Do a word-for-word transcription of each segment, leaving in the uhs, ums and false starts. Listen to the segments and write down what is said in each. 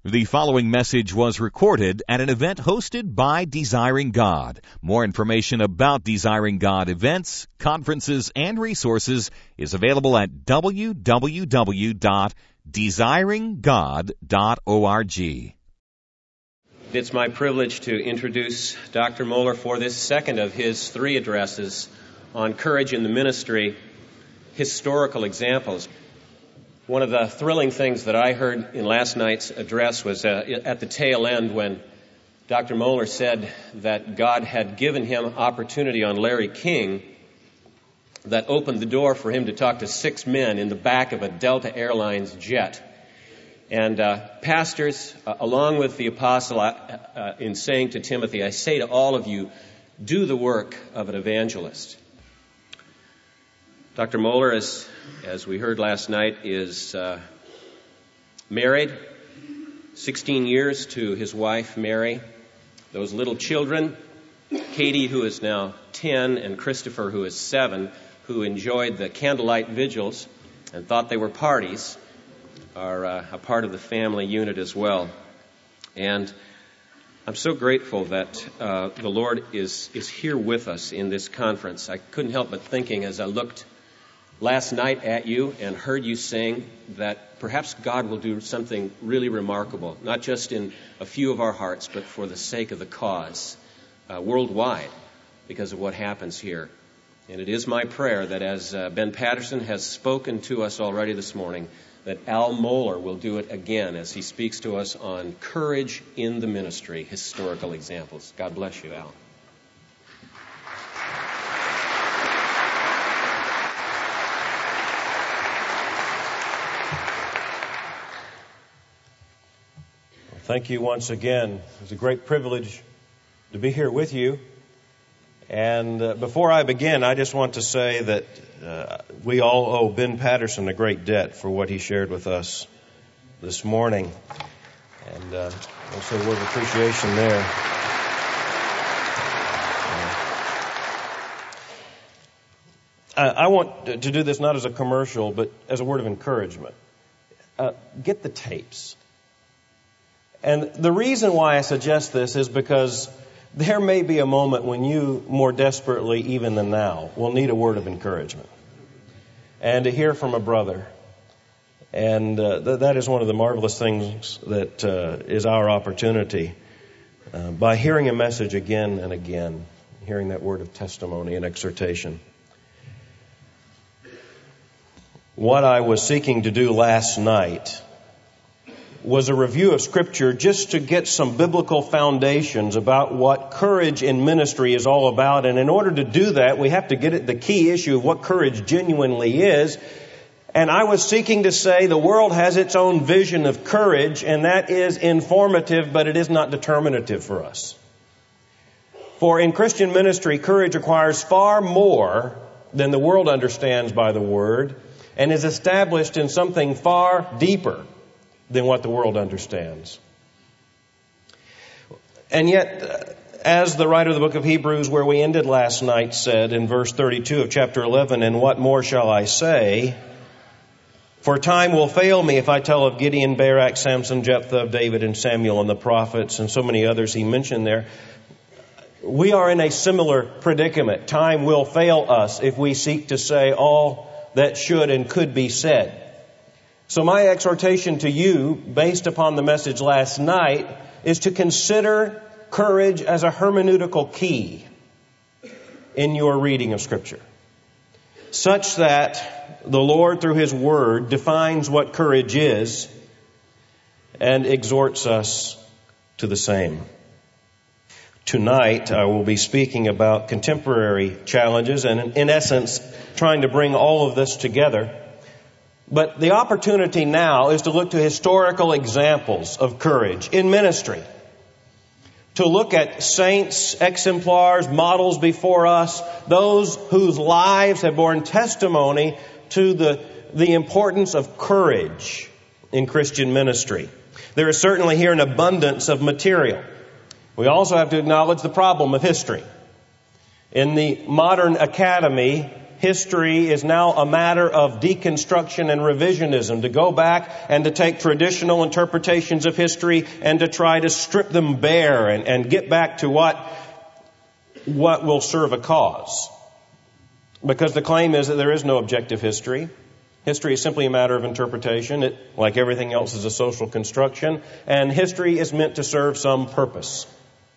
The following message was recorded at an event hosted by Desiring God. More information about Desiring God events, conferences, and resources is available at w w w dot desiring god dot org. It's my privilege to introduce Doctor Mohler for this second of his three addresses on courage in the ministry, historical examples. One of the thrilling things that I heard in last night's address was uh, at the tail end when Doctor Mohler said that God had given him opportunity on Larry King that opened the door for him to talk to six men in the back of a Delta Airlines jet. And uh, pastors, uh, along with the apostle, uh, uh, in saying to Timothy, I say to all of you, do the work of an evangelist. Doctor Mohler, as, as we heard last night, is uh, married, sixteen years to his wife, Mary. Those little children, Katie, who is now ten, and Christopher, who is seven, who enjoyed the candlelight vigils and thought they were parties, are uh, a part of the family unit as well. And I'm so grateful that uh, the Lord is, is here with us in this conference. I couldn't help but thinking as I looked last night at you and heard you sing that perhaps God will do something really remarkable, not just in a few of our hearts, but for the sake of the cause uh, worldwide because of what happens here. And it is my prayer that as uh, Ben Patterson has spoken to us already this morning, that Al Mohler will do it again as he speaks to us on courage in the ministry, historical examples. God bless you, Al. Thank you once again. It's a great privilege to be here with you. And uh, before I begin, I just want to say that uh, we all owe Ben Patterson a great debt for what he shared with us this morning. And uh, I'll say a word of appreciation there. Uh, I want to do this not as a commercial, but as a word of encouragement. Uh, get the tapes. And the reason why I suggest this is because there may be a moment when you, more desperately even than now, will need a word of encouragement. And to hear from a brother. And uh, th- that is one of the marvelous things that uh, is our opportunity. Uh, by hearing a message again and again, hearing that word of testimony and exhortation. What I was seeking to do last night was a review of Scripture just to get some biblical foundations about what courage in ministry is all about. And in order to do that, we have to get at the key issue of what courage genuinely is. And I was seeking to say the world has its own vision of courage, and that is informative, but it is not determinative for us. For in Christian ministry, courage requires far more than the world understands by the word, and is established in something far deeper than what the world understands. And yet, as the writer of the book of Hebrews, where we ended last night, said in verse thirty-two of chapter eleven, and what more shall I say? For time will fail me if I tell of Gideon, Barak, Samson, Jephthah, of David and Samuel and the prophets and so many others he mentioned there. We are in a similar predicament. Time will fail us if we seek to say all that should and could be said. So my exhortation to you, based upon the message last night, is to consider courage as a hermeneutical key in your reading of Scripture, such that the Lord, through His Word, defines what courage is and exhorts us to the same. Tonight, I will be speaking about contemporary challenges and, in essence, trying to bring all of this together. But the opportunity now is to look to historical examples of courage in ministry. To look at saints, exemplars, models before us, those whose lives have borne testimony to the, the importance of courage in Christian ministry. There is certainly here an abundance of material. We also have to acknowledge the problem of history. In the modern academy, history is now a matter of deconstruction and revisionism, to go back and to take traditional interpretations of history and to try to strip them bare and, and get back to what, what will serve a cause. Because the claim is that there is no objective history. History is simply a matter of interpretation. It, like everything else, is a social construction. And history is meant to serve some purpose.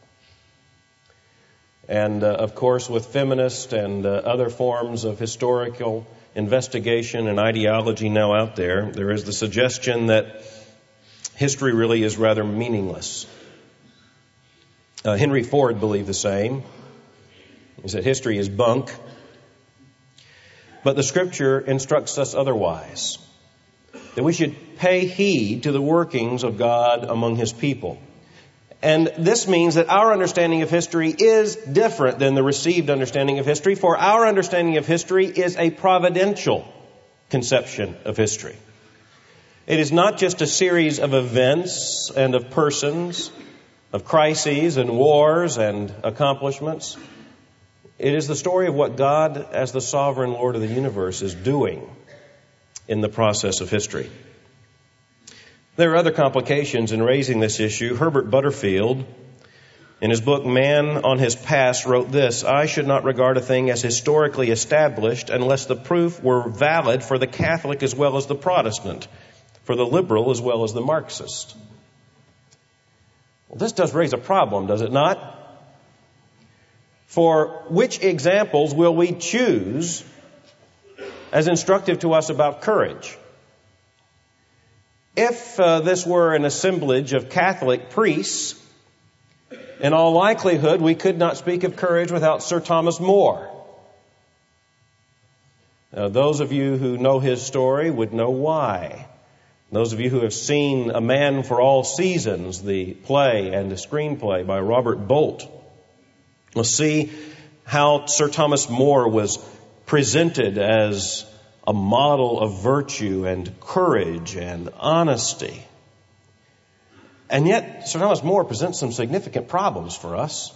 And, uh, of course, with feminist and uh, other forms of historical investigation and ideology now out there, there is the suggestion that history really is rather meaningless. Uh, Henry Ford believed the same. He said history is bunk. But the Scripture instructs us otherwise, that we should pay heed to the workings of God among His people. And this means that our understanding of history is different than the received understanding of history, for our understanding of history is a providential conception of history. It is not just a series of events and of persons, of crises and wars and accomplishments. It is the story of what God, as the sovereign Lord of the universe, is doing in the process of history. There are other complications in raising this issue. Herbert Butterfield, in his book Man on His Past, wrote this: "I should not regard a thing as historically established unless the proof were valid for the Catholic as well as the Protestant, for the liberal as well as the Marxist." Well, this does raise a problem, does it not? For which examples will we choose as instructive to us about courage? If uh, this were an assemblage of Catholic priests, in all likelihood we could not speak of courage without Sir Thomas More. Now, those of you who know his story would know why. Those of you who have seen A Man for All Seasons, the play and the screenplay by Robert Bolt, will see how Sir Thomas More was presented as a model of virtue and courage and honesty. And yet, Sir Thomas More presents some significant problems for us,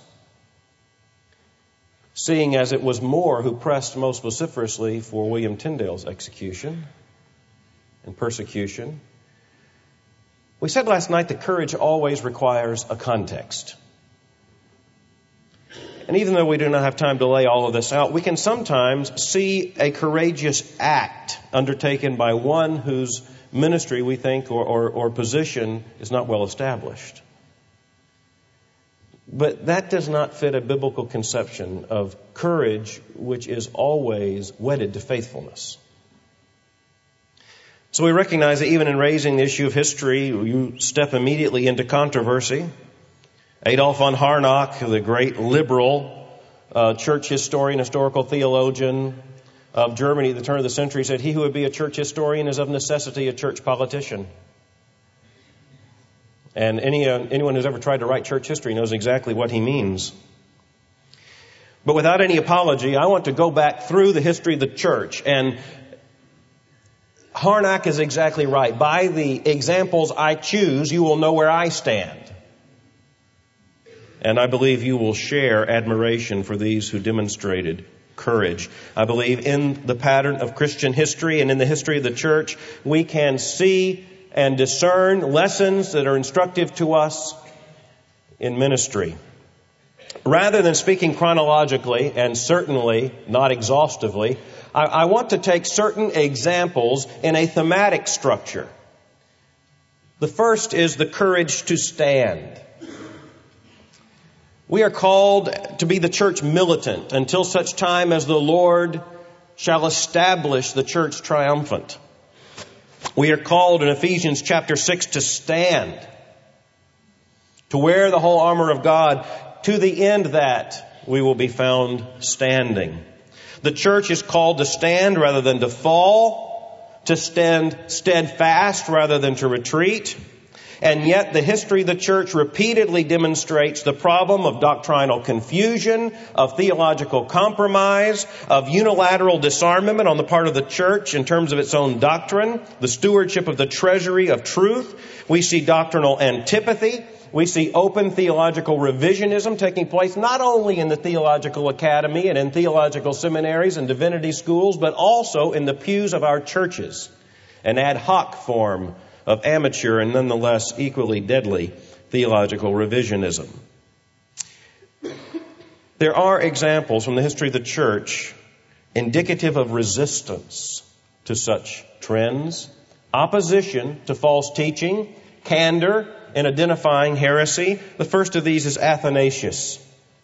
seeing as it was More who pressed most vociferously for William Tyndale's execution and persecution. We said last night that courage always requires a context. And even though we do not have time to lay all of this out, we can sometimes see a courageous act undertaken by one whose ministry we think or, or, or position is not well established. But that does not fit a biblical conception of courage, which is always wedded to faithfulness. So we recognize that even in raising the issue of history, you step immediately into controversy. Adolf von Harnack, the great liberal uh, church historian, historical theologian of Germany at the turn of the century, said, "He who would be a church historian is of necessity a church politician." And any uh, anyone who's ever tried to write church history knows exactly what he means. But without any apology, I want to go back through the history of the church. And Harnack is exactly right. By the examples I choose, you will know where I stand. And I believe you will share admiration for these who demonstrated courage. I believe in the pattern of Christian history and in the history of the church, we can see and discern lessons that are instructive to us in ministry. Rather than speaking chronologically, and certainly not exhaustively, I, I want to take certain examples in a thematic structure. The first is the courage to stand. We are called to be the church militant until such time as the Lord shall establish the church triumphant. We are called in Ephesians chapter six to stand, to wear the whole armor of God, to the end that we will be found standing. The church is called to stand rather than to fall, to stand steadfast rather than to retreat. And yet the history of the church repeatedly demonstrates the problem of doctrinal confusion, of theological compromise, of unilateral disarmament on the part of the church in terms of its own doctrine, the stewardship of the treasury of truth. We see doctrinal antipathy. We see open theological revisionism taking place not only in the theological academy and in theological seminaries and divinity schools, but also in the pews of our churches, an ad hoc form of amateur and nonetheless equally deadly theological revisionism. There are examples from the history of the church indicative of resistance to such trends, opposition to false teaching, candor in identifying heresy. The first of these is Athanasius,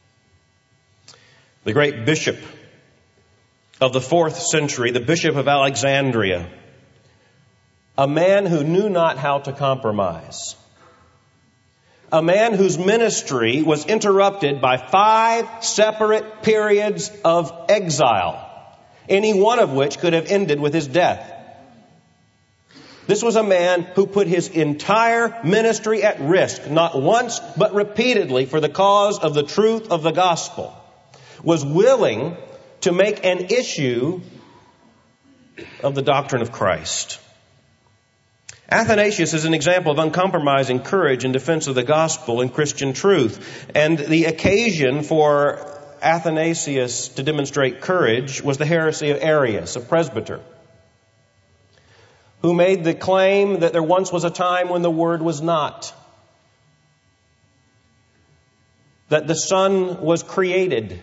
the great bishop of the fourth century, the bishop of Alexandria, a man who knew not how to compromise, a man whose ministry was interrupted by five separate periods of exile, any one of which could have ended with his death. This was a man who put his entire ministry at risk, not once, but repeatedly, for the cause of the truth of the gospel, was willing to make an issue of the doctrine of Christ. Athanasius is an example of uncompromising courage in defense of the gospel and Christian truth. And the occasion for Athanasius to demonstrate courage was the heresy of Arius, a presbyter, who made the claim that there once was a time when the Word was not, that the Son was created,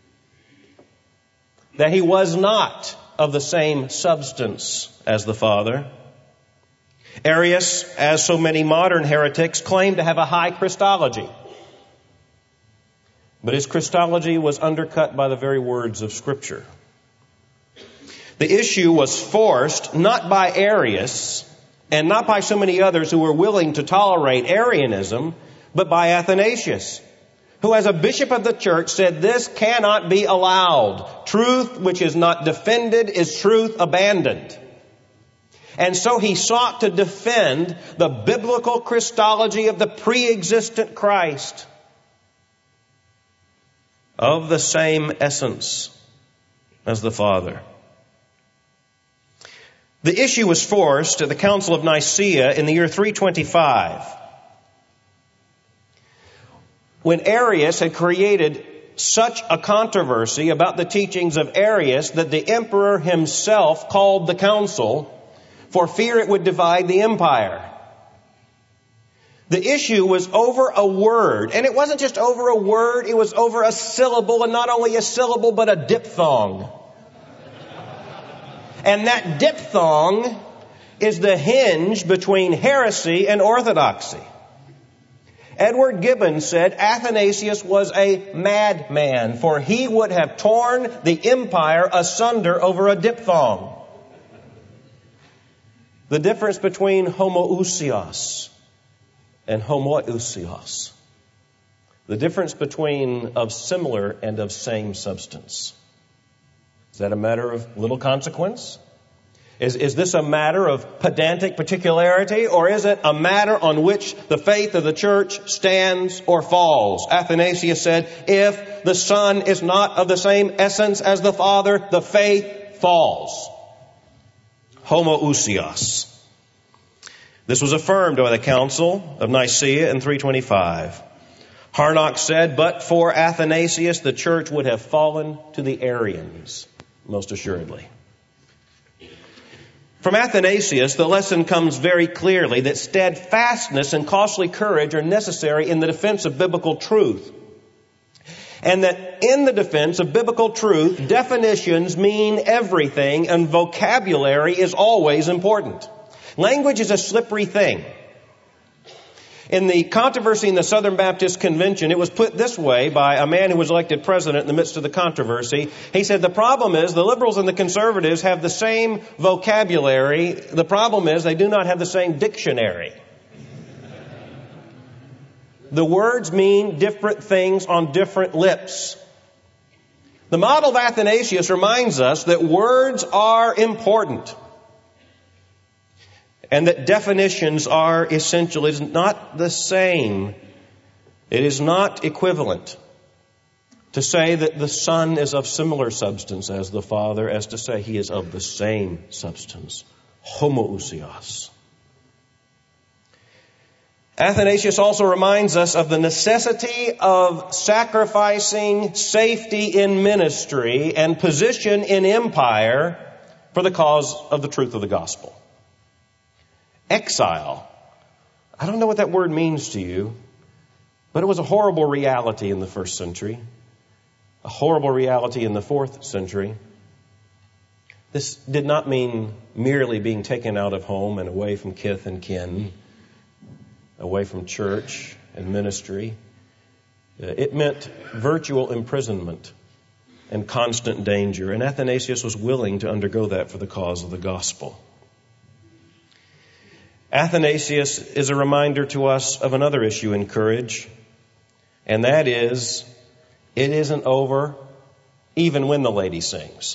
that He was not of the same substance as the Father. Arius, as so many modern heretics, claimed to have a high Christology. But his Christology was undercut by the very words of Scripture. The issue was forced not by Arius and not by so many others who were willing to tolerate Arianism, but by Athanasius, who as a bishop of the church said this cannot be allowed. Truth which is not defended is truth abandoned. And so he sought to defend the biblical Christology of the pre-existent Christ, of the same essence as the Father. The issue was forced at the Council of Nicaea in the year three twenty-five, when Arius had created such a controversy about the teachings of Arius that the emperor himself called the council for fear it would divide the empire. The issue was over a word, and it wasn't just over a word, it was over a syllable, and not only a syllable, but a diphthong. And that diphthong is the hinge between heresy and orthodoxy. Edward Gibbon said Athanasius was a madman, for he would have torn the empire asunder over a diphthong. The difference between homoousios and homoousios. The difference between of similar and of same substance. Is that a matter of little consequence? Is, is this a matter of pedantic particularity, or is it a matter on which the faith of the church stands or falls? Athanasius said, if the Son is not of the same essence as the Father, the faith falls. Homoousios. This was affirmed by the Council of Nicaea in three twenty-five. Harnack said, but for Athanasius, the church would have fallen to the Arians, most assuredly. From Athanasius, the lesson comes very clearly that steadfastness and costly courage are necessary in the defense of biblical truth. And that in the defense of biblical truth, definitions mean everything and vocabulary is always important. Language is a slippery thing. In the controversy in the Southern Baptist Convention, it was put this way by a man who was elected president in the midst of the controversy. He said, the problem is the liberals and the conservatives have the same vocabulary. The problem is they do not have the same dictionary. The words mean different things on different lips. The model of Athanasius reminds us that words are important. and that definitions are essential. It is not the same. It is not equivalent to say that the Son is of similar substance as the Father, as to say he is of the same substance. Homoousios. Athanasius also reminds us of the necessity of sacrificing safety in ministry and position in empire for the cause of the truth of the gospel. Exile. I don't know what that word means to you, but it was a horrible reality in the first century, a horrible reality in the fourth century. This did not mean merely being taken out of home and away from kith and kin, away from church and ministry. It meant virtual imprisonment and constant danger, and Athanasius was willing to undergo that for the cause of the gospel. Athanasius is a reminder to us of another issue in courage, and that is, it isn't over even when the lady sings.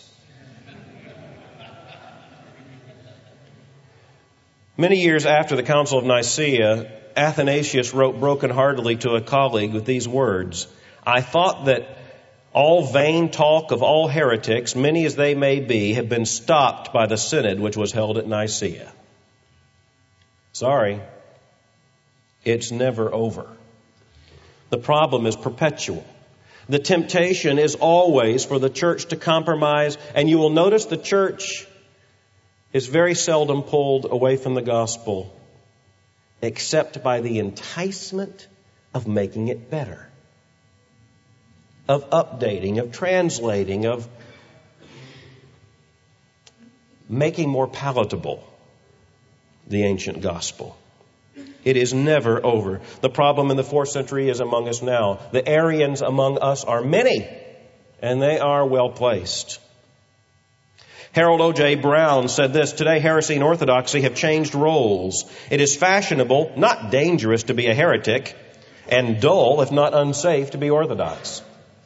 Many years after the Council of Nicaea, Athanasius wrote brokenheartedly to a colleague with these words, "I thought that all vain talk of all heretics, many as they may be, have been stopped by the synod which was held at Nicaea." Sorry, it's never over. The problem is perpetual. The temptation is always for the church to compromise, and you will notice the church is very seldom pulled away from the gospel, except by the enticement of making it better, of updating, of translating, of making more palatable the ancient gospel. It is never over. The problem in the fourth century is among us now. The Arians among us are many, and they are well placed. Harold O J Brown said this, "Today heresy and orthodoxy have changed roles. It is fashionable, not dangerous, to be a heretic, and dull, if not unsafe, to be orthodox."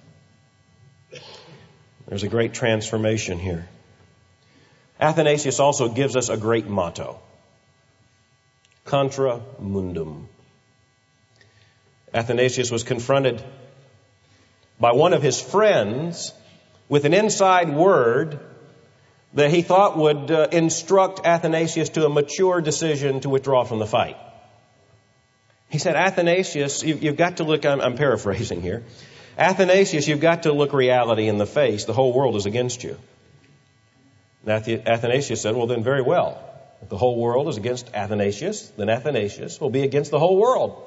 There's a great transformation here. Athanasius also gives us a great motto. Contra mundum. Athanasius was confronted by one of his friends with an inside word that he thought would uh, instruct Athanasius to a mature decision to withdraw from the fight. He said, "Athanasius, you, you've got to look," I'm, I'm paraphrasing here, "Athanasius, you've got to look reality in the face. The whole world is against you." Athanasius said, "Well, then very well. If the whole world is against Athanasius, then Athanasius will be against the whole world."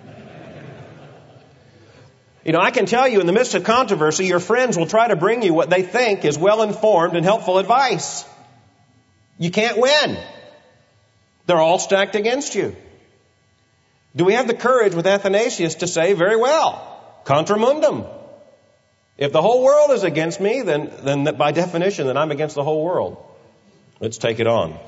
You know, I can tell you, in the midst of controversy, your friends will try to bring you what they think is well-informed and helpful advice. You can't win. They're all stacked against you. Do we have the courage with Athanasius to say, very well, contra mundum? If the whole world is against me, then, then by definition, then I'm against the whole world. Let's take it on.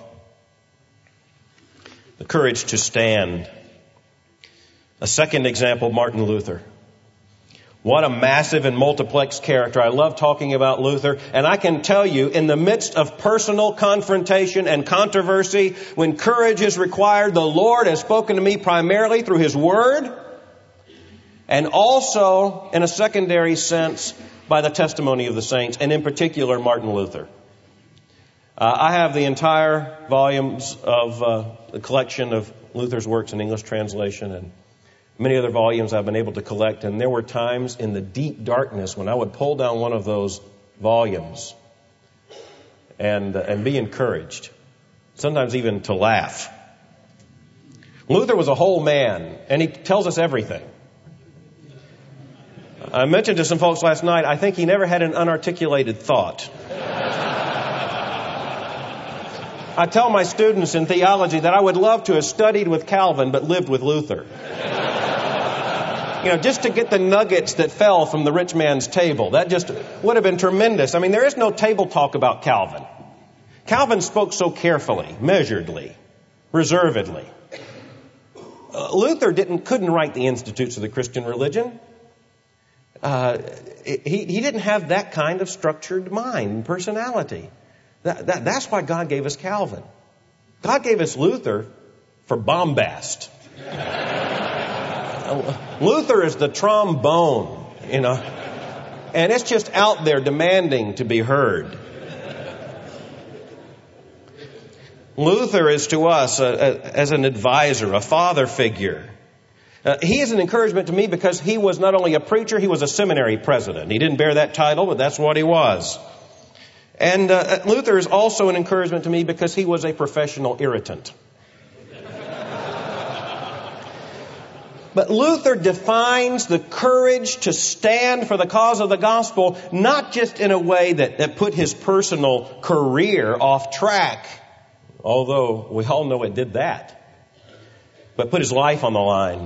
The courage to stand. A second example, Martin Luther. What a massive and multiplex character. I love talking about Luther. And I can tell you, in the midst of personal confrontation and controversy, when courage is required, the Lord has spoken to me primarily through His Word, and also, in a secondary sense, by the testimony of the saints, and in particular, Martin Luther. Uh, I have the entire volumes of uh, the collection of Luther's works in English translation, and many other volumes I've been able to collect. And there were times in the deep darkness when I would pull down one of those volumes and uh, and be encouraged, sometimes even to laugh. Luther was a whole man, and he tells us everything. I mentioned to some folks last night, I think he never had an unarticulated thought. I tell my students in theology that I would love to have studied with Calvin but lived with Luther. You know, just to get the nuggets that fell from the rich man's table. That just would have been tremendous. I mean, there is no table talk about Calvin. Calvin spoke so carefully, measuredly, reservedly. Uh, Luther didn't, couldn't write the Institutes of the Christian Religion. Uh, he, he didn't have that kind of structured mind and personality. That, that, that's why God gave us Calvin. God gave us Luther for bombast. Luther is the trombone, you know, and it's just out there demanding to be heard. Luther is to us a, a, as an advisor, a father figure. Uh, he is an encouragement to me because he was not only a preacher, he was a seminary president. He didn't bear that title, but that's what he was. And uh, Luther is also an encouragement to me because he was a professional irritant. But Luther defines the courage to stand for the cause of the gospel, not just in a way that, that put his personal career off track, although we all know it did that, but put his life on the line.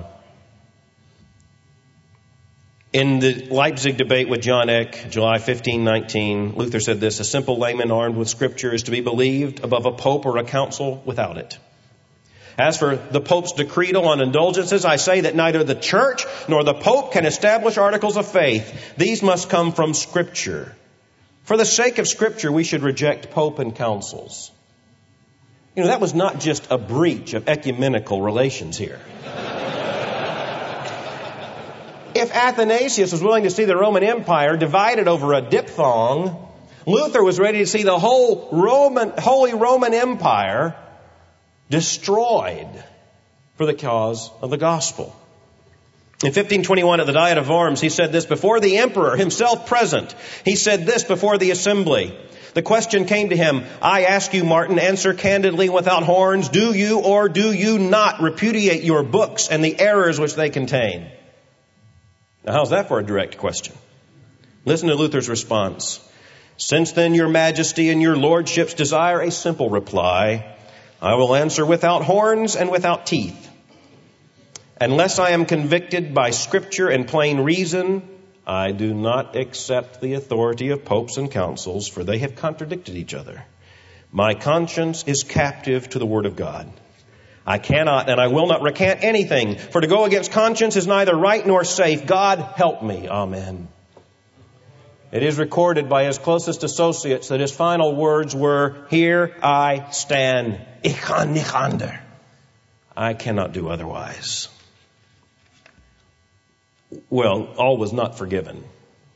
In the Leipzig debate with John Eck, July fifteenth, nineteen, Luther said this: "A simple layman armed with Scripture is to be believed above a pope or a council without it. As for the Pope's decretal on indulgences, I say that neither the Church nor the Pope can establish articles of faith. These must come from Scripture. For the sake of Scripture, we should reject Pope and councils." You know, that was not just a breach of ecumenical relations here. If Athanasius was willing to see the Roman Empire divided over a diphthong, Luther was ready to see the whole Roman, Holy Roman Empire destroyed for the cause of the gospel. In fifteen twenty-one at the Diet of Worms, he said this before the emperor himself present. He said this before the assembly. The question came to him, "I ask you, Martin, answer candidly without horns. Do you or do you not repudiate your books and the errors which they contain?" Now, how's that for a direct question? Listen to Luther's response. "Since then your majesty and your lordships desire a simple reply, I will answer without horns and without teeth. Unless I am convicted by Scripture and plain reason, I do not accept the authority of popes and councils, for they have contradicted each other. My conscience is captive to the Word of God. I cannot and I will not recant anything, for to go against conscience is neither right nor safe. God help me. Amen." It is recorded by his closest associates that his final words were, "Here I stand. Ich kann nicht anders. I cannot do otherwise." Well, all was not forgiven.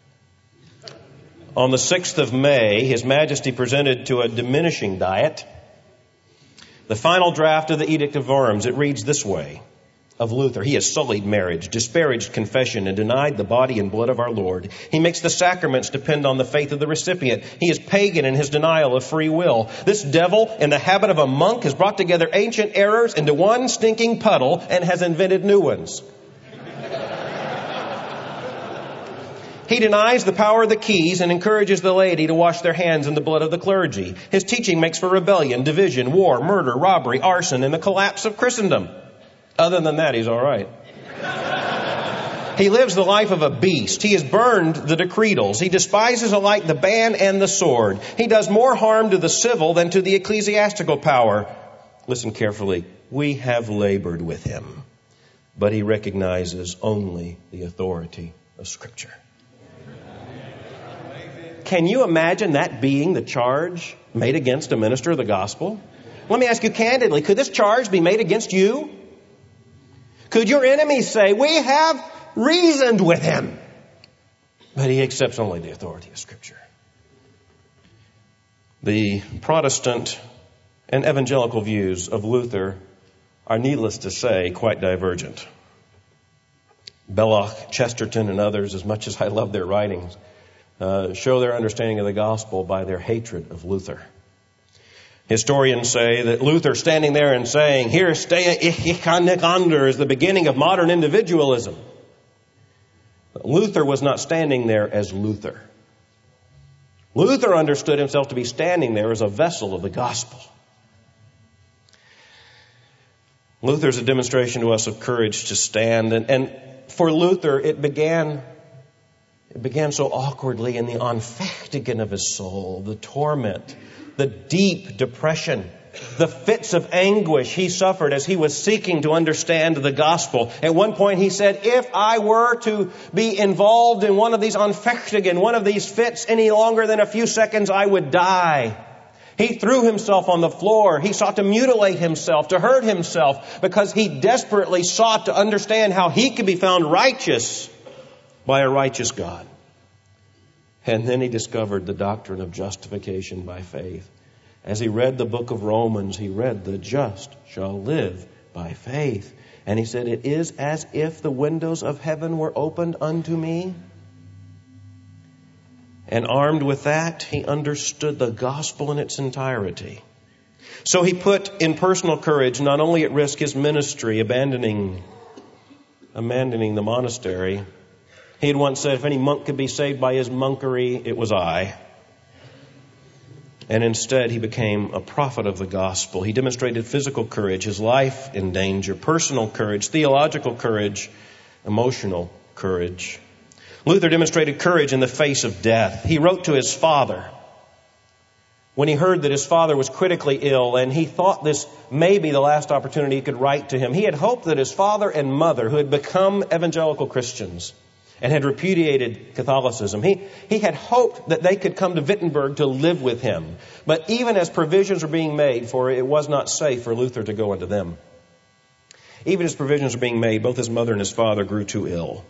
On the sixth of May, His Majesty presented to a diminishing diet the final draft of the Edict of Worms. It reads this way of Luther: "He has sullied marriage, disparaged confession, and denied the body and blood of our Lord. He makes the sacraments depend on the faith of the recipient. He is pagan in his denial of free will. This devil, in the habit of a monk, has brought together ancient errors into one stinking puddle and has invented new ones. He denies the power of the keys and encourages the laity to wash their hands in the blood of the clergy. His teaching makes for rebellion, division, war, murder, robbery, arson, and the collapse of Christendom. Other than that, he's all right. He lives the life of a beast. He has burned the decretals. He despises alike the ban and the sword. He does more harm to the civil than to the ecclesiastical power." Listen carefully. "We have labored with him, but he recognizes only the authority of Scripture." Can you imagine that being the charge made against a minister of the gospel? Let me ask you candidly, could this charge be made against you? Could your enemies say, "We have reasoned with him, but he accepts only the authority of Scripture"? The Protestant and evangelical views of Luther are, needless to say, quite divergent. Belloc, Chesterton, and others, as much as I love their writings, uh, show their understanding of the gospel by their hatred of Luther. Historians say that Luther standing there and saying, "Here stehe ich, ich kann nicht anders," is the beginning of modern individualism. But Luther was not standing there as Luther. Luther understood himself to be standing there as a vessel of the gospel. Luther's a demonstration to us of courage to stand. And, and for Luther, it began, it began so awkwardly in the Anfechtigen of his soul, the torment, the deep depression, the fits of anguish he suffered as he was seeking to understand the gospel. At one point he said, "If I were to be involved in one of these Anfechtigen, one of these fits any longer than a few seconds, I would die." He threw himself on the floor. He sought to mutilate himself, to hurt himself, because he desperately sought to understand how he could be found righteous by a righteous God. And then he discovered the doctrine of justification by faith. As he read the book of Romans, he read, "The just shall live by faith." And he said, "It is as if the windows of heaven were opened unto me." And armed with that, he understood the gospel in its entirety. So he put in personal courage not only at risk his ministry, abandoning, abandoning the monastery. He had once said, if any monk could be saved by his monkery, it was I. And instead, he became a prophet of the gospel. He demonstrated physical courage, his life in danger, personal courage, theological courage, emotional courage. Luther demonstrated courage in the face of death. He wrote to his father when he heard that his father was critically ill, and he thought this may be the last opportunity he could write to him. He had hoped that his father and mother, who had become evangelical Christians and had repudiated Catholicism, he, he had hoped that they could come to Wittenberg to live with him. But even as provisions were being made for it, it was not safe for Luther to go unto them. Even as provisions were being made, both his mother and his father grew too ill.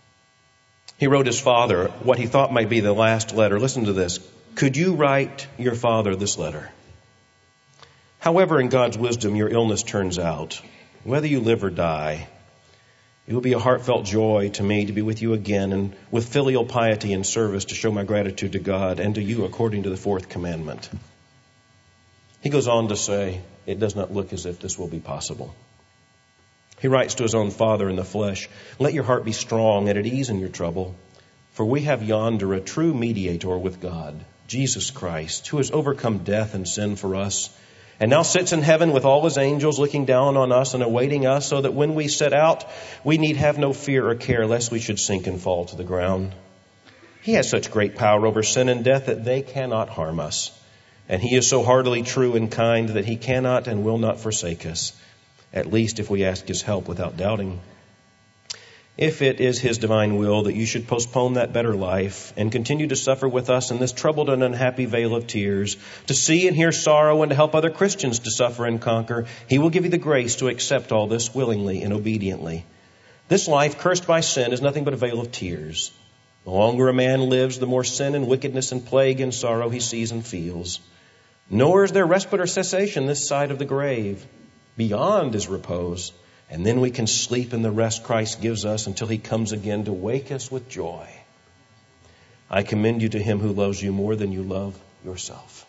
He wrote his father what he thought might be the last letter. Listen to this. Could you write your father this letter? However, in God's wisdom, your illness turns out, whether you live or die, it will be a heartfelt joy to me to be with you again, and with filial piety and service to show my gratitude to God and to you according to the fourth commandment. He goes on to say, it does not look as if this will be possible. He writes to his own father in the flesh, let your heart be strong and at ease in your trouble, for we have yonder a true mediator with God, Jesus Christ, who has overcome death and sin for us, and now sits in heaven with all his angels looking down on us and awaiting us, so that when we set out, we need have no fear or care lest we should sink and fall to the ground. He has such great power over sin and death that they cannot harm us. And he is so heartily true and kind that he cannot and will not forsake us, at least if we ask his help without doubting. If it is his divine will that you should postpone that better life and continue to suffer with us in this troubled and unhappy vale of tears, to see and hear sorrow and to help other Christians to suffer and conquer, he will give you the grace to accept all this willingly and obediently. This life cursed by sin is nothing but a vale of tears. The longer a man lives, the more sin and wickedness and plague and sorrow he sees and feels. Nor is there respite or cessation this side of the grave. Beyond is repose. And then we can sleep in the rest Christ gives us until he comes again to wake us with joy. I commend you to him who loves you more than you love yourself.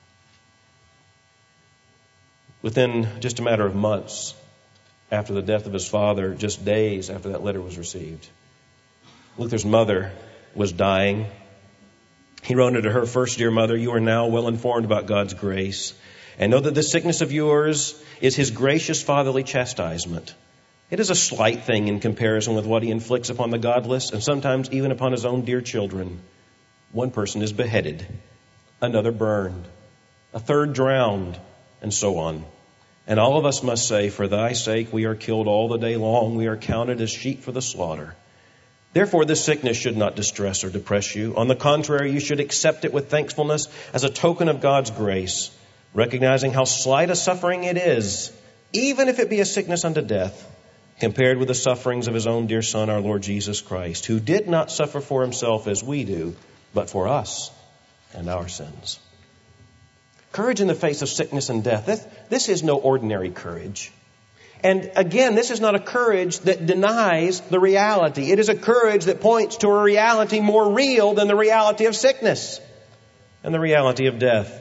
Within just a matter of months after the death of his father, just days after that letter was received, Luther's mother was dying. He wrote to her, first, dear mother, you are now well informed about God's grace. And know that this sickness of yours is his gracious fatherly chastisement. It is a slight thing in comparison with what he inflicts upon the godless and sometimes even upon his own dear children. One person is beheaded, another burned, a third drowned, and so on. And all of us must say, for thy sake we are killed all the day long. We are counted as sheep for the slaughter. Therefore, this sickness should not distress or depress you. On the contrary, you should accept it with thankfulness as a token of God's grace, recognizing how slight a suffering it is, even if it be a sickness unto death, compared with the sufferings of his own dear Son, our Lord Jesus Christ, who did not suffer for himself as we do, but for us and our sins. Courage in the face of sickness and death. This, this is no ordinary courage. And again, this is not a courage that denies the reality. It is a courage that points to a reality more real than the reality of sickness and the reality of death.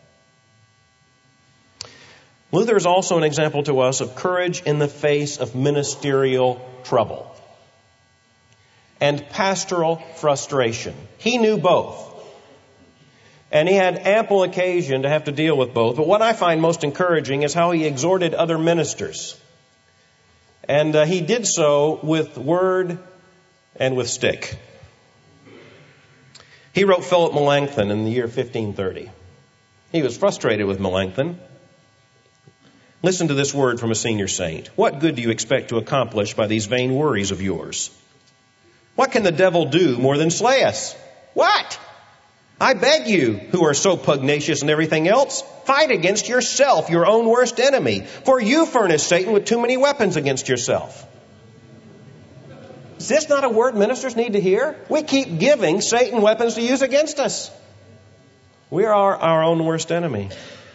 Luther is also an example to us of courage in the face of ministerial trouble and pastoral frustration. He knew both. And he had ample occasion to have to deal with both. But what I find most encouraging is how he exhorted other ministers. And uh, he did so with word and with stick. He wrote Philip Melanchthon in the year fifteen thirty. He was frustrated with Melanchthon. Listen to this word from a senior saint. What good do you expect to accomplish by these vain worries of yours? What can the devil do more than slay us? What? I beg you, who are so pugnacious in everything else, fight against yourself, your own worst enemy. For you furnish Satan with too many weapons against yourself. Is this not a word ministers need to hear? We keep giving Satan weapons to use against us. We are our, our own worst enemy.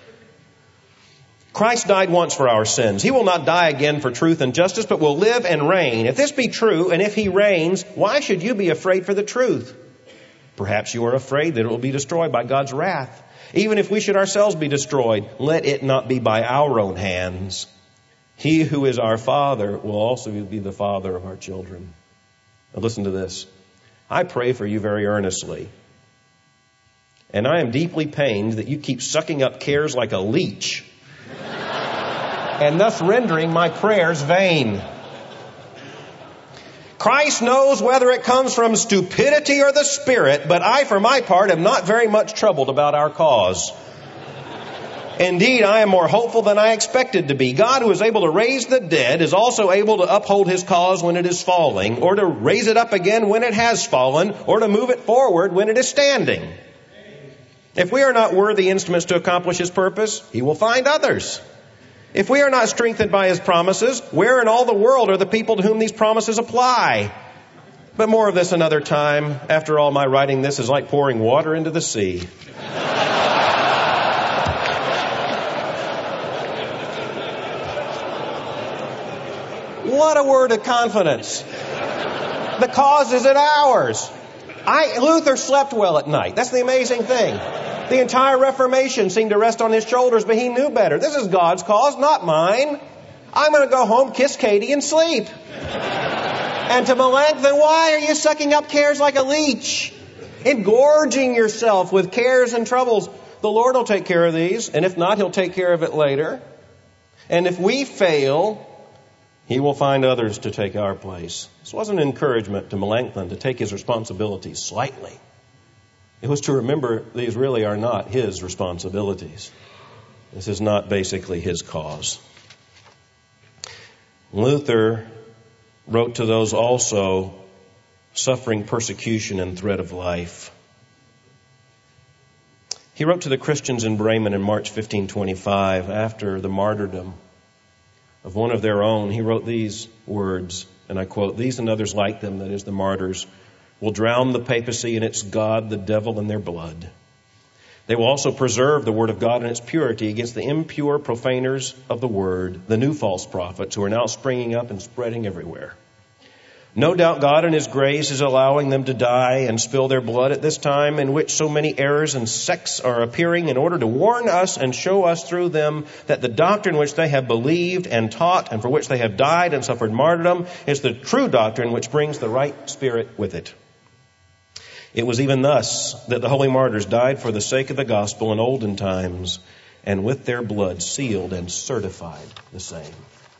Christ died once for our sins. He will not die again for truth and justice, but will live and reign. If this be true, and if He reigns, why should you be afraid for the truth? Perhaps you are afraid that it will be destroyed by God's wrath. Even if we should ourselves be destroyed, let it not be by our own hands. He who is our Father will also be the Father of our children. Now listen to this. I pray for you very earnestly. And I am deeply pained that you keep sucking up cares like a leech, and thus rendering my prayers vain. Christ knows whether it comes from stupidity or the Spirit, but I, for my part, am not very much troubled about our cause. Indeed, I am more hopeful than I expected to be. God, who is able to raise the dead, is also able to uphold His cause when it is falling, or to raise it up again when it has fallen, or to move it forward when it is standing. If we are not worthy instruments to accomplish His purpose, He will find others. If we are not strengthened by His promises, where in all the world are the people to whom these promises apply? But more of this another time. After all, my writing this is like pouring water into the sea. What a word of confidence. The cause isn't ours. I, Luther slept well at night. That's the amazing thing. The entire Reformation seemed to rest on his shoulders, but he knew better. This is God's cause, not mine. I'm going to go home, kiss Katie, and sleep. And to Melanchthon, why are you sucking up cares like a leech? Engorging yourself with cares and troubles. The Lord will take care of these, and if not, He'll take care of it later. And if we fail, He will find others to take our place. This wasn't an encouragement to Melanchthon to take his responsibilities slightly. It was to remember these really are not his responsibilities. This is not basically his cause. Luther wrote to those also suffering persecution and threat of life. He wrote to the Christians in Bremen in March fifteen twenty-five after the martyrdom of one of their own. He wrote these words, and I quote, "These and others like them," that is the martyrs, "will drown the papacy and its God, the devil, in their blood. They will also preserve the word of God in its purity against the impure profaners of the word, the new false prophets who are now springing up and spreading everywhere. No doubt God in His grace is allowing them to die and spill their blood at this time in which so many errors and sects are appearing in order to warn us and show us through them that the doctrine which they have believed and taught and for which they have died and suffered martyrdom is the true doctrine which brings the right spirit with it. It was even thus that the holy martyrs died for the sake of the gospel in olden times, and with their blood sealed and certified the same."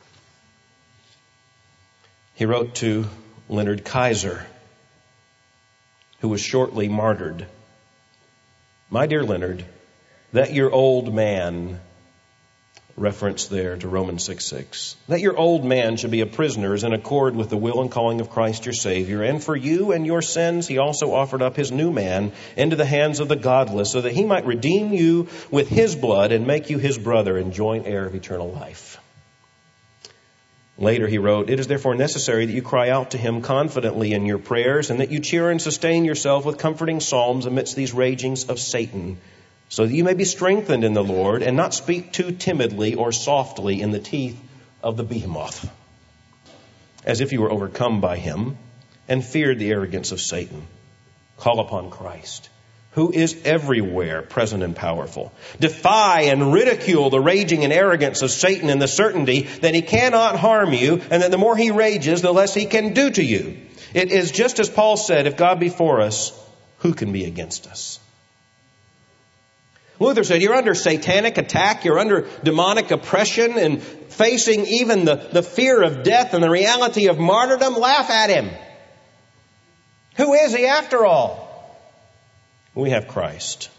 He wrote to Leonard Kaiser, who was shortly martyred, "My dear Leonard, that your old man," reference there to Romans six six, "that your old man should be a prisoner is in accord with the will and calling of Christ your Savior. And for you and your sins He also offered up His new man into the hands of the godless, so that He might redeem you with His blood and make you His brother and joint heir of eternal life." Later he wrote, "It is therefore necessary that you cry out to Him confidently in your prayers, and that you cheer and sustain yourself with comforting psalms amidst these ragings of Satan, so that you may be strengthened in the Lord and not speak too timidly or softly in the teeth of the behemoth, as if you were overcome by him and feared the arrogance of Satan. Call upon Christ, who is everywhere present and powerful. Defy and ridicule the raging and arrogance of Satan in the certainty that he cannot harm you, and that the more he rages, the less he can do to you. It is just as Paul said, if God be for us, who can be against us?" Luther said, you're under satanic attack, you're under demonic oppression, and facing even the, the fear of death and the reality of martyrdom. Laugh at him. Who is he after all? We have Christ.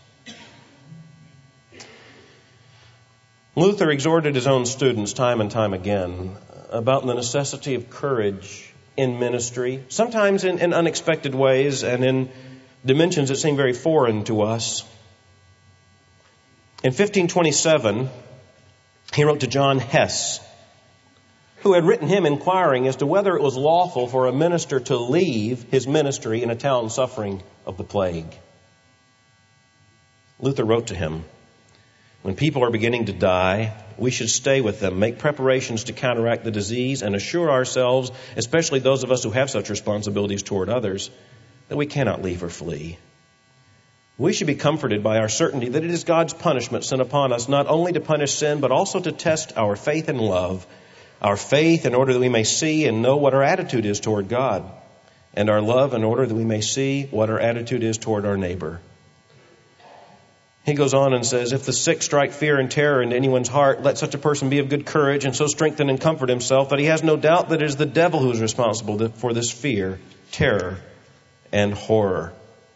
Luther exhorted his own students time and time again about the necessity of courage in ministry, sometimes in, in unexpected ways and in dimensions that seem very foreign to us. In fifteen twenty-seven, he wrote to John Hess, who had written him inquiring as to whether it was lawful for a minister to leave his ministry in a town suffering of the plague. Luther wrote to him, "When people are beginning to die, we should stay with them, make preparations to counteract the disease, and assure ourselves, especially those of us who have such responsibilities toward others, that we cannot leave or flee. We should be comforted by our certainty that it is God's punishment sent upon us not only to punish sin, but also to test our faith and love, our faith in order that we may see and know what our attitude is toward God, and our love in order that we may see what our attitude is toward our neighbor." He goes on and says, "If the sick strike fear and terror into anyone's heart, let such a person be of good courage and so strengthen and comfort himself that he has no doubt that it is the devil who is responsible for this fear, terror, and horror."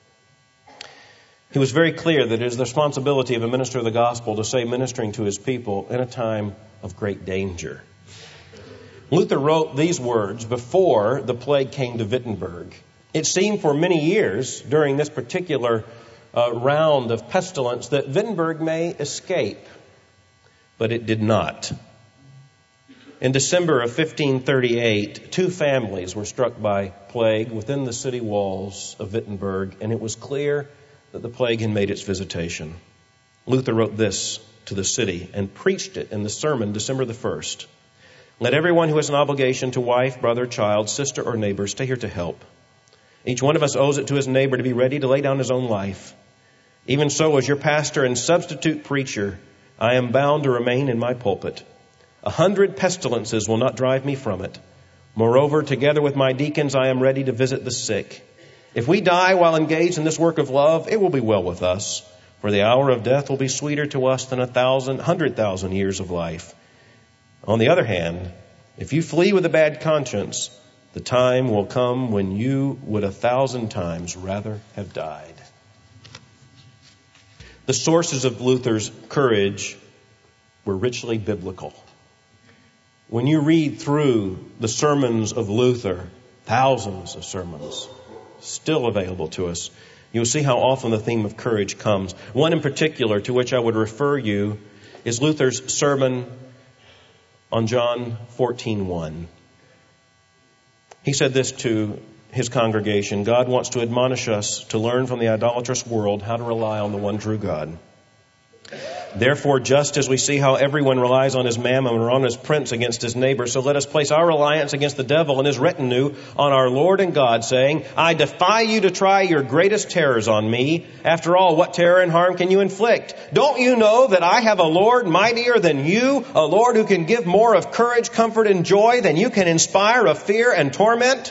He was very clear that it is the responsibility of a minister of the gospel to say ministering to his people in a time of great danger. Luther wrote these words before the plague came to Wittenberg. It seemed for many years during this particular uh, round of pestilence that Wittenberg may escape, but it did not. In December of fifteen thirty-eight, two families were struck by plague within the city walls of Wittenberg, and it was clear that the plague had made its visitation. Luther wrote this to the city and preached it in the sermon December the first. "Let everyone who has an obligation to wife, brother, child, sister, or neighbor stay here to help. Each one of us owes it to his neighbor to be ready to lay down his own life. Even so, as your pastor and substitute preacher, I am bound to remain in my pulpit. A hundred pestilences will not drive me from it. Moreover, together with my deacons, I am ready to visit the sick. If we die while engaged in this work of love, it will be well with us, for the hour of death will be sweeter to us than a thousand, hundred thousand years of life. On the other hand, if you flee with a bad conscience, the time will come when you would a thousand times rather have died." The sources of Luther's courage were richly biblical. When you read through the sermons of Luther, thousands of sermons still available to us, you'll see how often the theme of courage comes. One in particular to which I would refer you is Luther's sermon on John fourteen one. He said this to his congregation: "God wants to admonish us to learn from the idolatrous world how to rely on the one true God. Therefore, just as we see how everyone relies on his mammon or on his prince against his neighbor, so let us place our reliance against the devil and his retinue on our Lord and God, saying, 'I defy you to try your greatest terrors on me. After all, what terror and harm can you inflict? Don't you know that I have a Lord mightier than you, a Lord who can give more of courage, comfort, and joy than you can inspire of fear and torment?'"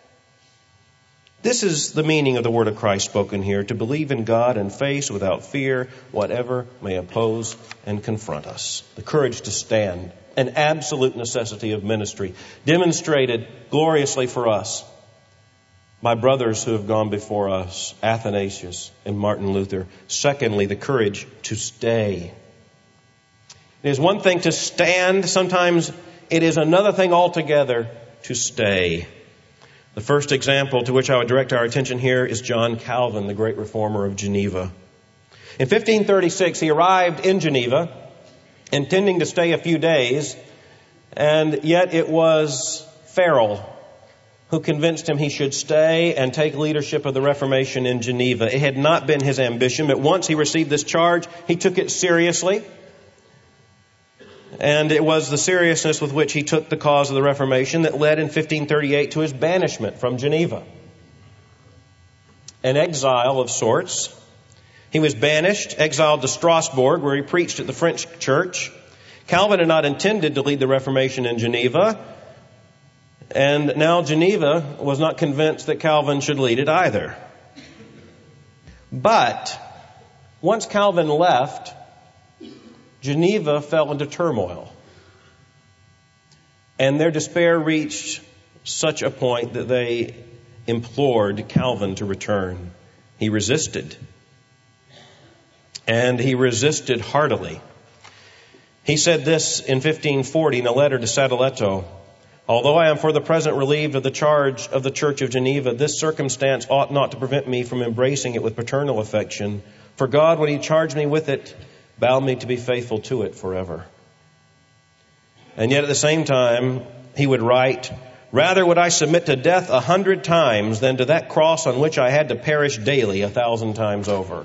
This is the meaning of the word of Christ spoken here: to believe in God and face without fear whatever may oppose and confront us. The courage to stand, an absolute necessity of ministry, demonstrated gloriously for us by brothers who have gone before us, Athanasius and Martin Luther. Secondly, the courage to stay. It is one thing to stand. Sometimes it is another thing altogether to stay. The first example to which I would direct our attention here is John Calvin, the great reformer of Geneva. In fifteen thirty-six, he arrived in Geneva, intending to stay a few days, and yet it was Farel who convinced him he should stay and take leadership of the Reformation in Geneva. It had not been his ambition, but once he received this charge, he took it seriously. And it was the seriousness with which he took the cause of the Reformation that led in fifteen thirty-eight to his banishment from Geneva. An exile of sorts. He was banished, exiled to Strasbourg, where he preached at the French church. Calvin had not intended to lead the Reformation in Geneva, and now Geneva was not convinced that Calvin should lead it either. But once Calvin left, Geneva fell into turmoil, and their despair reached such a point that they implored Calvin to return. He resisted, and he resisted heartily. He said this in fifteen forty in a letter to Sadoleto: Although I am for the present relieved of the charge of the Church of Geneva, this circumstance ought not to prevent me from embracing it with paternal affection. For God, when He charged me with it, bound me to be faithful to it forever. And yet at the same time, he would write, rather would I submit to death a hundred times than to that cross on which I had to perish daily a thousand times over.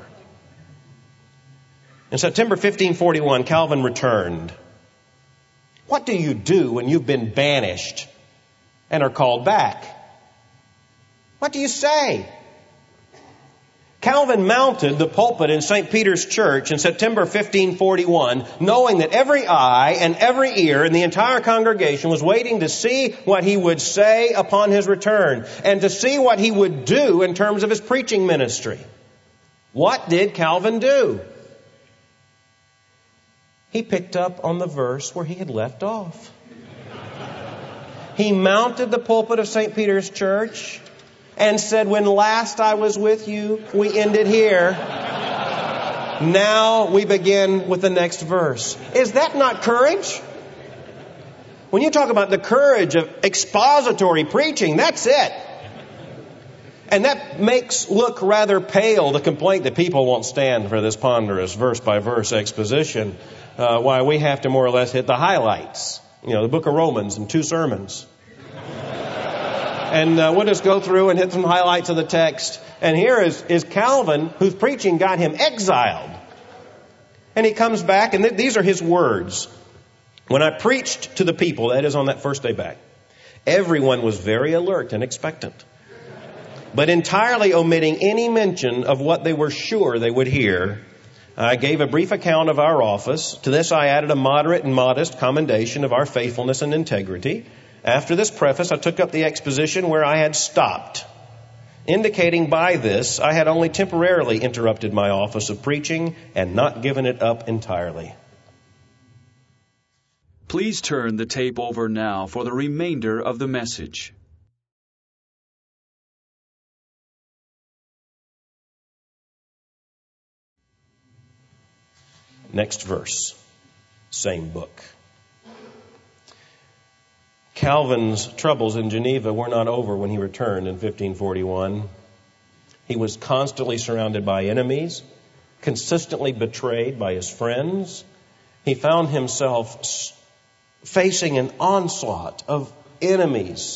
In September fifteen forty-one, Calvin returned. What do you do when you've been banished and are called back? What do you say? Calvin mounted the pulpit in Saint Peter's Church in September fifteen forty-one, knowing that every eye and every ear in the entire congregation was waiting to see what he would say upon his return and to see what he would do in terms of his preaching ministry. What did Calvin do? He picked up on the verse where he had left off. He mounted the pulpit of Saint Peter's Church and said, when last I was with you, we ended here. Now we begin with the next verse. Is that not courage? When you talk about the courage of expository preaching, that's it. And that makes look rather pale the complaint that people won't stand for this ponderous verse-by-verse exposition. Uh, why we have to more or less hit the highlights. You know, the book of Romans in two sermons. And uh, we'll just go through and hit some highlights of the text. And here is, is Calvin, whose preaching got him exiled. And he comes back, and th- these are his words. When I preached to the people, that is on that first day back, everyone was very alert and expectant, but entirely omitting any mention of what they were sure they would hear. I gave a brief account of our office. To this I added a moderate and modest commendation of our faithfulness and integrity. After this preface, I took up the exposition where I had stopped, indicating by this I had only temporarily interrupted my office of preaching and not given it up entirely. Please turn the tape over now for the remainder of the message. Next verse, same book. Calvin's troubles in Geneva were not over when he returned in fifteen forty-one. He was constantly surrounded by enemies, consistently betrayed by his friends. He found himself facing an onslaught of enemies,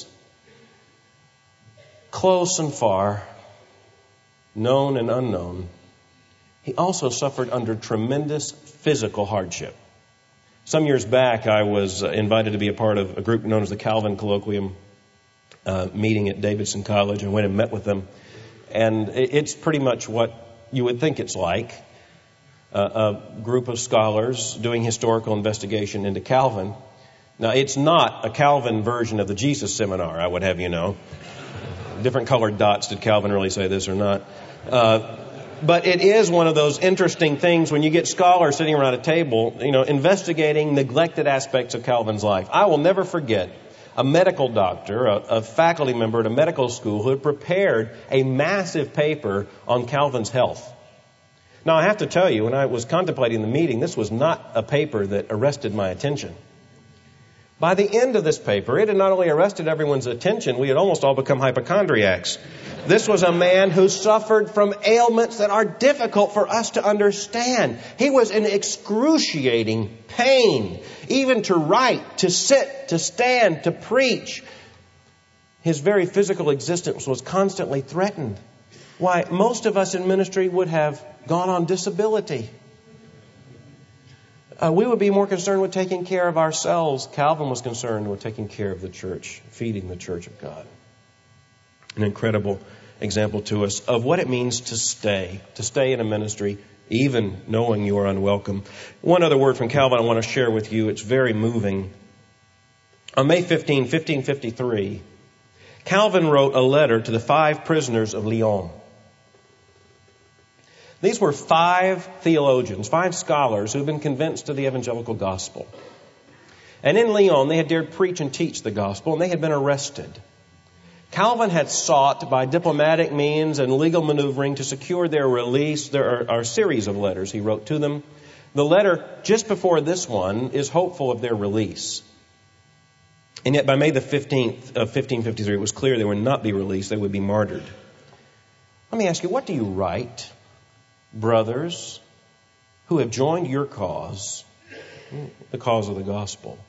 close and far, known and unknown. He also suffered under tremendous physical hardship. Some years back, I was invited to be a part of a group known as the Calvin Colloquium uh, meeting at Davidson College, and went and met with them. And it's pretty much what you would think it's like. Uh, a group of scholars doing historical investigation into Calvin. Now, it's not a Calvin version of the Jesus Seminar, I would have you know. Different colored dots. Did Calvin really say this or not? Uh, But it is one of those interesting things when you get scholars sitting around a table, you know, investigating neglected aspects of Calvin's life. I will never forget a medical doctor, a, a faculty member at a medical school who had prepared a massive paper on Calvin's health. Now, I have to tell you, when I was contemplating the meeting, this was not a paper that arrested my attention. By the end of this paper, it had not only arrested everyone's attention, we had almost all become hypochondriacs. This was a man who suffered from ailments that are difficult for us to understand. He was in excruciating pain, even to write, to sit, to stand, to preach. His very physical existence was constantly threatened. Why, most of us in ministry would have gone on disability. Uh, we would be more concerned with taking care of ourselves. Calvin was concerned with taking care of the church, feeding the church of God. An incredible example to us of what it means to stay, to stay in a ministry, even knowing you are unwelcome. One other word from Calvin I want to share with you. It's very moving. On May fifteenth, fifteen fifty-three, Calvin wrote a letter to the five prisoners of Lyon. These were five theologians, five scholars who had been convinced of the evangelical gospel. And in Lyon, they had dared preach and teach the gospel, and they had been arrested. Calvin had sought by diplomatic means and legal maneuvering to secure their release. There are, are a series of letters he wrote to them. The letter just before this one is hopeful of their release. And yet by May the fifteenth of fifteen fifty-three, it was clear they would not be released, they would be martyred. Let me ask you, what do you write, brothers who have joined your cause, the cause of the gospel,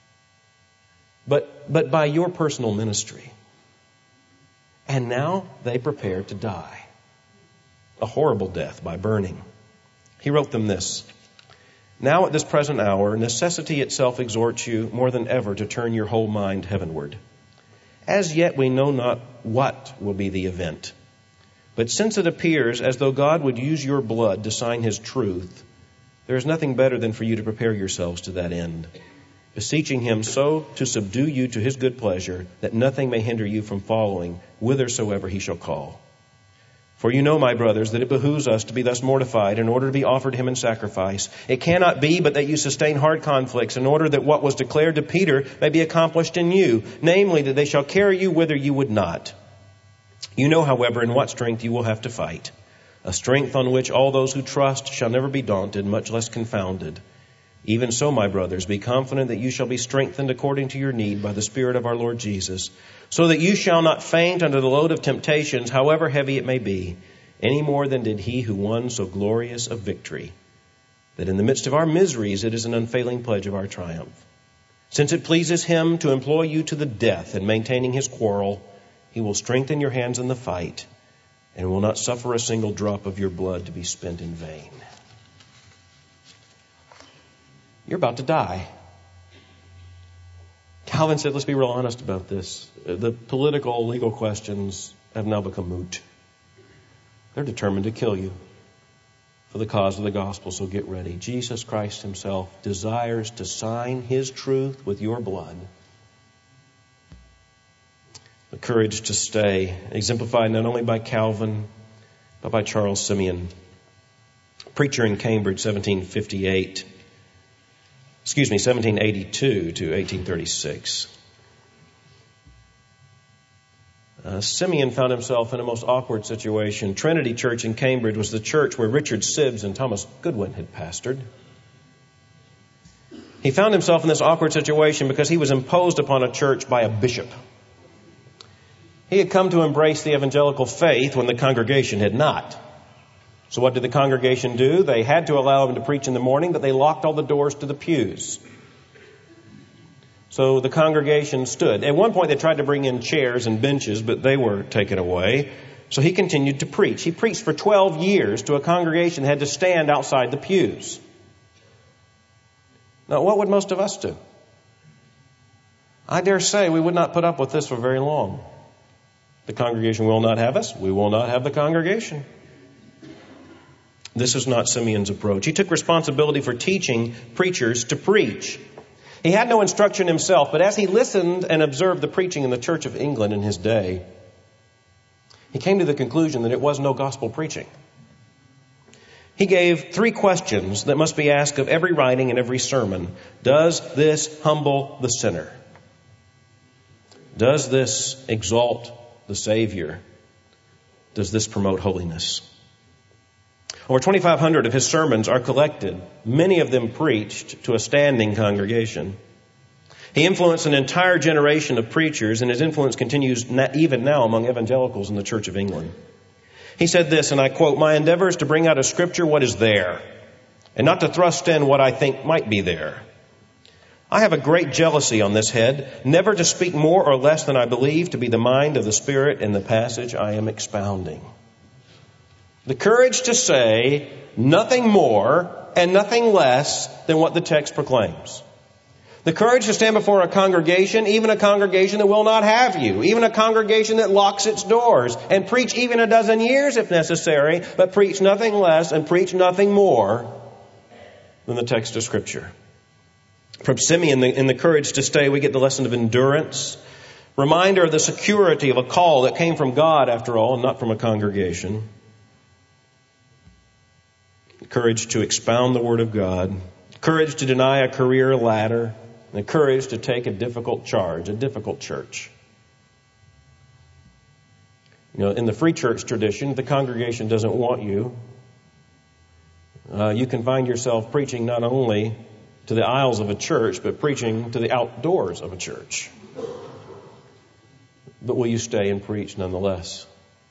but, but by your personal ministry? And now they prepare to die. A horrible death by burning. He wrote them this: "Now at this present hour, necessity itself exhorts you more than ever to turn your whole mind heavenward. As yet we know not what will be the event. But since it appears as though God would use your blood to sign His truth, there is nothing better than for you to prepare yourselves to that end, beseeching Him so to subdue you to His good pleasure, that nothing may hinder you from following whithersoever He shall call. For you know, my brothers, that it behooves us to be thus mortified in order to be offered Him in sacrifice. It cannot be but that you sustain hard conflicts, in order that what was declared to Peter may be accomplished in you, namely that they shall carry you whither you would not. You know, however, in what strength you will have to fight, a strength on which all those who trust shall never be daunted, much less confounded. Even so, my brothers, be confident that you shall be strengthened according to your need by the Spirit of our Lord Jesus, so that you shall not faint under the load of temptations, however heavy it may be, any more than did He who won so glorious a victory, that in the midst of our miseries it is an unfailing pledge of our triumph. Since it pleases Him to employ you to the death in maintaining His quarrel, He will strengthen your hands in the fight, and will not suffer a single drop of your blood to be spent in vain." You're about to die. Calvin said, let's be real honest about this. The political, legal questions have now become moot. They're determined to kill you for the cause of the gospel, so get ready. Jesus Christ Himself desires to sign His truth with your blood. The courage to stay, exemplified not only by Calvin, but by Charles Simeon, preacher in Cambridge, seventeen fifty-eight. Excuse me, seventeen eighty-two to eighteen thirty-six. Uh, Simeon found himself in a most awkward situation. Trinity Church in Cambridge was the church where Richard Sibbes and Thomas Goodwin had pastored. He found himself in this awkward situation because he was imposed upon a church by a bishop. He had come to embrace the evangelical faith when the congregation had not. So what did the congregation do? They had to allow him to preach in the morning, but they locked all the doors to the pews. So the congregation stood. At one point they tried to bring in chairs and benches, but they were taken away. So he continued to preach. He preached for twelve years to a congregation that had to stand outside the pews. Now, what would most of us do? I dare say we would not put up with this for very long. The congregation will not have us. We will not have the congregation. This is not Simeon's approach. He took responsibility for teaching preachers to preach. He had no instruction himself, but as he listened and observed the preaching in the Church of England in his day, he came to the conclusion that it was no gospel preaching. He gave three questions that must be asked of every writing and every sermon. Does this humble the sinner? Does this exalt the Savior? Does this promote holiness? Over twenty-five hundred of his sermons are collected, many of them preached to a standing congregation. He influenced an entire generation of preachers, and his influence continues even now among evangelicals in the Church of England. He said this, and I quote, "My endeavor is to bring out of Scripture what is there, and not to thrust in what I think might be there. I have a great jealousy on this head, never to speak more or less than I believe to be the mind of the Spirit in the passage I am expounding." The courage to say nothing more and nothing less than what the text proclaims. The courage to stand before a congregation, even a congregation that will not have you, even a congregation that locks its doors, and preach even a dozen years if necessary, but preach nothing less and preach nothing more than the text of Scripture. From Simeon, in the courage to stay, we get the lesson of endurance, reminder of the security of a call that came from God, after all, and not from a congregation. Courage to expound the Word of God, courage to deny a career ladder, and the courage to take a difficult charge, a difficult church. You know, in the free church tradition, if the congregation doesn't want you, uh, you can find yourself preaching not only to the aisles of a church, but preaching to the outdoors of a church. But will you stay and preach nonetheless?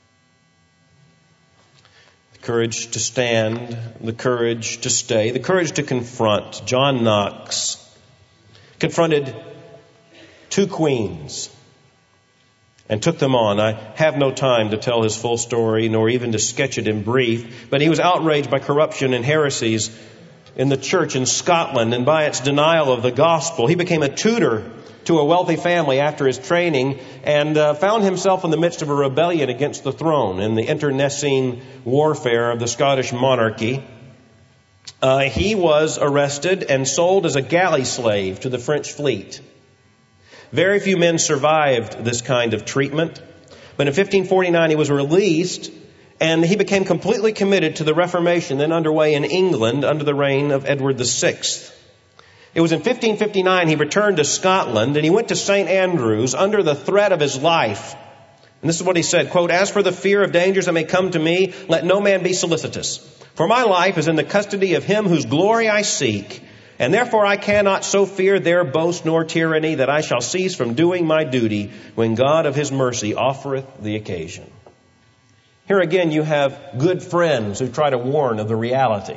The courage to stand, the courage to stay, the courage to confront. John Knox confronted two queens and took them on. I have no time to tell his full story, nor even to sketch it in brief, but he was outraged by corruption and heresies in the church in Scotland and by its denial of the gospel. He became a tutor to a wealthy family after his training and uh, found himself in the midst of a rebellion against the throne in the internecine warfare of the Scottish monarchy. Uh, he was arrested and sold as a galley slave to the French fleet. Very few men survived this kind of treatment, but in fifteen forty-nine he was released and he became completely committed to the Reformation then underway in England under the reign of Edward the Sixth. It was in fifteen fifty-nine he returned to Scotland and he went to Saint Andrews under the threat of his life. And this is what he said, quote, "As for the fear of dangers that may come to me, let no man be solicitous. For my life is in the custody of him whose glory I seek. And therefore I cannot so fear their boast nor tyranny that I shall cease from doing my duty when God of his mercy offereth the occasion." Here again you have good friends who try to warn of the reality.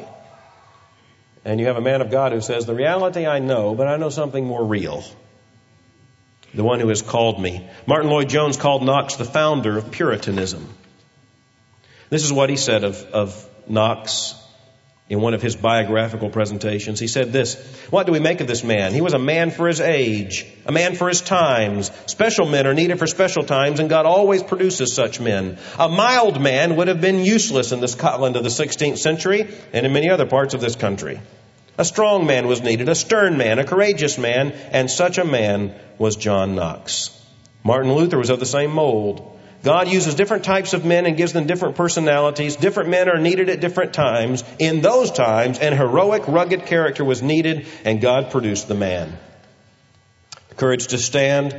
And you have a man of God who says, the reality I know, but I know something more real. The one who has called me. Martin Lloyd-Jones called Knox the founder of Puritanism. This is what he said of, of Knox in one of his biographical presentations. He said this, "What do we make of this man? He was a man for his age, a man for his times. Special men are needed for special times, and God always produces such men. A mild man would have been useless in the Scotland of the sixteenth century and in many other parts of this country. A strong man was needed, a stern man, a courageous man, and such a man was John Knox." Martin Luther was of the same mold. God uses different types of men and gives them different personalities. Different men are needed at different times. In those times, an heroic, rugged character was needed, and God produced the man. The courage to stand.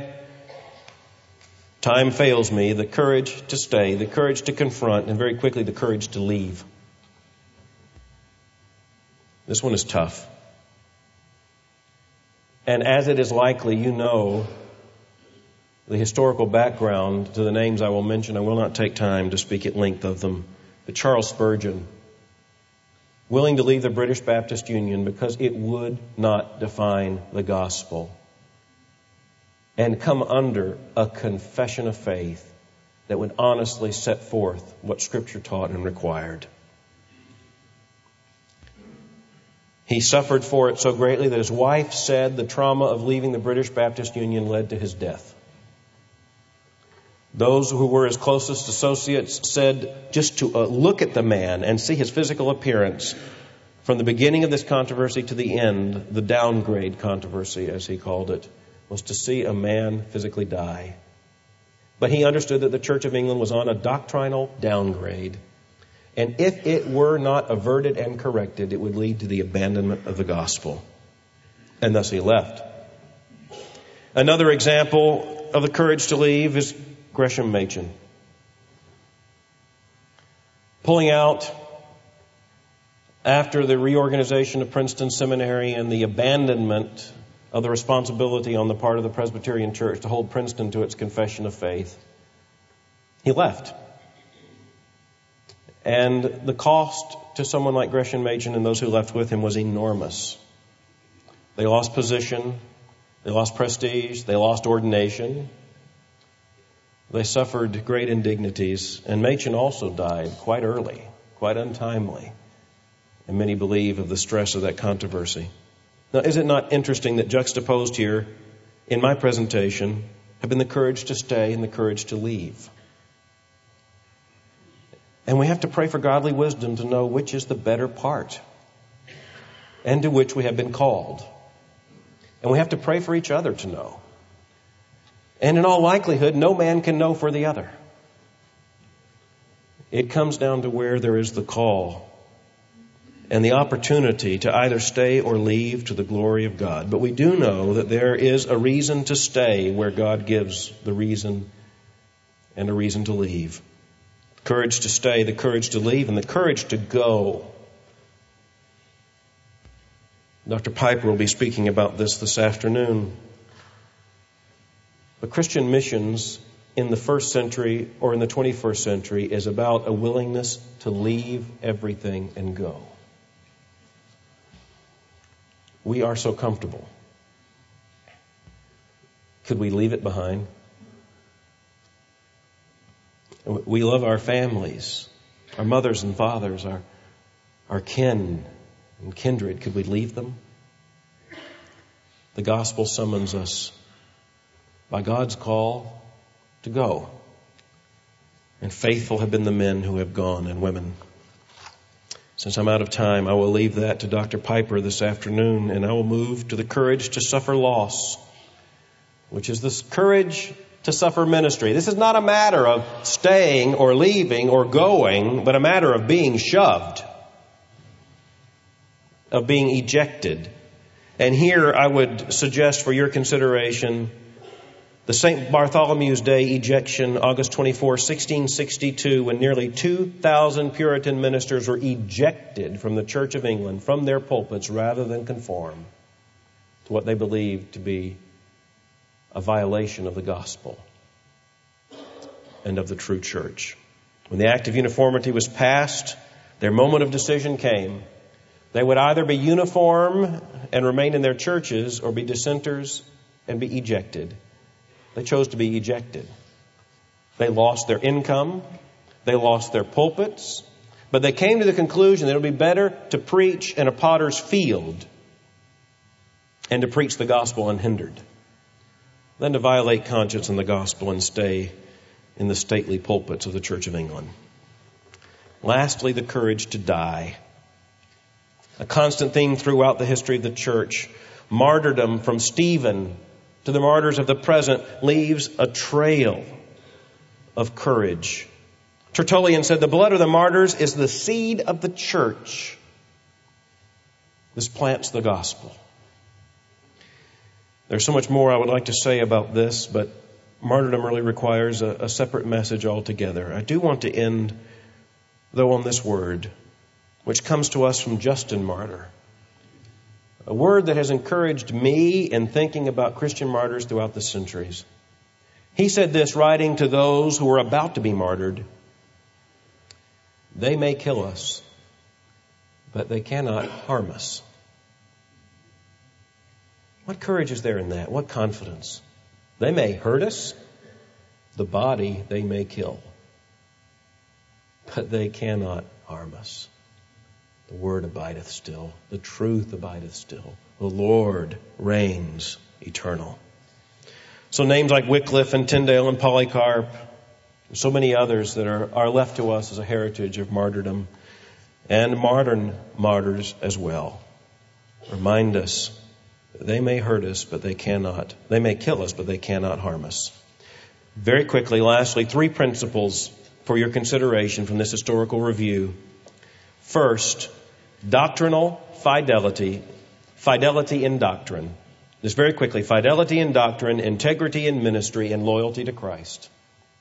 Time fails me. The courage to stay. The courage to confront. And very quickly, the courage to leave. This one is tough. And as it is likely, you know the historical background to the names I will mention. I will not take time to speak at length of them. But Charles Spurgeon, willing to leave the British Baptist Union because it would not define the gospel, and come under a confession of faith that would honestly set forth what Scripture taught and required. He suffered for it so greatly that his wife said the trauma of leaving the British Baptist Union led to his death. Those who were his closest associates said just to uh, look at the man and see his physical appearance from the beginning of this controversy to the end, the downgrade controversy, as he called it, was to see a man physically die. But he understood that the Church of England was on a doctrinal downgrade. And if it were not averted and corrected, it would lead to the abandonment of the gospel. And thus he left. Another example of the courage to leave is Gresham Machen. Pulling out after the reorganization of Princeton Seminary and the abandonment of the responsibility on the part of the Presbyterian Church to hold Princeton to its confession of faith, he left. And the cost to someone like Gresham Machen and those who left with him was enormous. They lost position, they lost prestige, they lost ordination. They suffered great indignities, and Machen also died quite early, quite untimely. And many believe of the stress of that controversy. Now, is it not interesting that juxtaposed here in my presentation have been the courage to stay and the courage to leave? And we have to pray for godly wisdom to know which is the better part and to which we have been called. And we have to pray for each other to know. And in all likelihood, no man can know for the other. It comes down to where there is the call and the opportunity to either stay or leave to the glory of God. But we do know that there is a reason to stay where God gives the reason and a reason to leave. Courage to stay, the courage to leave, and the courage to go. Doctor Piper will be speaking about this this afternoon. But Christian missions in the first century or in the twenty-first century is about a willingness to leave everything and go. We are so comfortable. Could we leave it behind? We love our families, our mothers and fathers, our, our kin and kindred. Could we leave them? The gospel summons us by God's call to go. And faithful have been the men who have gone and women. Since I'm out of time, I will leave that to Doctor Piper this afternoon, and I will move to the courage to suffer loss, which is this courage to suffer ministry. This is not a matter of staying or leaving or going, but a matter of being shoved, of being ejected. And here I would suggest for your consideration the Saint Bartholomew's Day ejection, August twenty-fourth, sixteen sixty-two, when nearly two thousand Puritan ministers were ejected from the Church of England, from their pulpits, rather than conform to what they believed to be a violation of the gospel and of the true church. When the Act of Uniformity was passed, their moment of decision came. They would either be uniform and remain in their churches or be dissenters and be ejected. They chose to be ejected. They lost their income. They lost their pulpits. But they came to the conclusion that it would be better to preach in a potter's field and to preach the gospel unhindered than to violate conscience and the gospel and stay in the stately pulpits of the Church of England. Lastly, the courage to die. A constant theme throughout the history of the church. Martyrdom, from Stephen to the martyrs of the present, leaves a trail of courage. Tertullian said, the blood of the martyrs is the seed of the church. This plants the gospel. There's so much more I would like to say about this, but martyrdom really requires a, a separate message altogether. I do want to end, though, on this word, which comes to us from Justin Martyr. A word that has encouraged me in thinking about Christian martyrs throughout the centuries. He said this, writing to those who were about to be martyred: they may kill us, but they cannot harm us. What courage is there in that? What confidence? They may hurt us, the body they may kill, but they cannot harm us. The word abideth still. The truth abideth still. The Lord reigns eternal. So names like Wycliffe and Tyndale and Polycarp, and so many others that are, are left to us as a heritage of martyrdom, and modern martyrs as well, remind us that they may hurt us, but they cannot. They may kill us, but they cannot harm us. Very quickly, lastly, three principles for your consideration from this historical review. First, doctrinal fidelity, fidelity in doctrine. Just very quickly, fidelity in doctrine, integrity in ministry, and loyalty to Christ.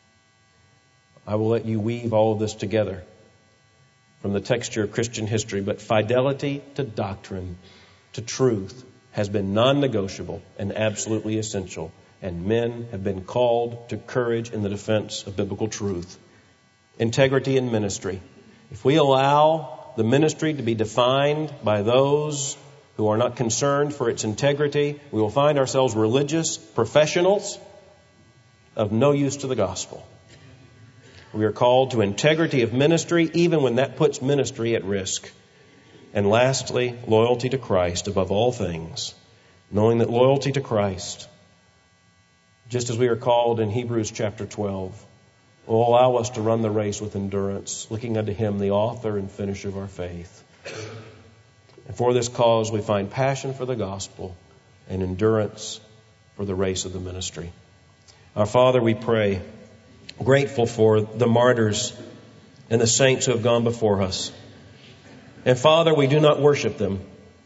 I will let you weave all of this together from the texture of Christian history, but fidelity to doctrine, to truth, has been non-negotiable and absolutely essential, and men have been called to courage in the defense of biblical truth. Integrity in ministry. If we allow the ministry to be defined by those who are not concerned for its integrity, we will find ourselves religious professionals of no use to the gospel. We are called to integrity of ministry, even when that puts ministry at risk. And lastly, loyalty to Christ above all things, knowing that loyalty to Christ, just as we are called in Hebrews chapter twelve, will allow us to run the race with endurance, looking unto Him, the author and finisher of our faith. And for this cause we find passion for the gospel and endurance for the race of the ministry. Our Father, we pray, grateful for the martyrs and the saints who have gone before us. And Father, we do not worship them.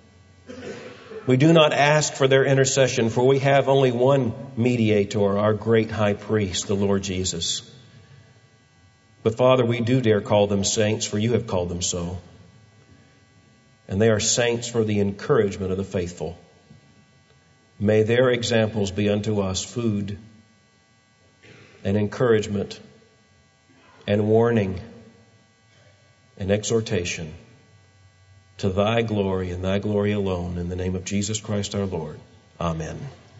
We do not ask for their intercession, for we have only one mediator, our great high priest, the Lord Jesus. But Father, we do dare call them saints, for you have called them so. and they are saints for the encouragement of the faithful. May their examples be unto us food and encouragement and warning and exhortation to thy glory and thy glory alone, in the name of Jesus Christ our Lord. Amen.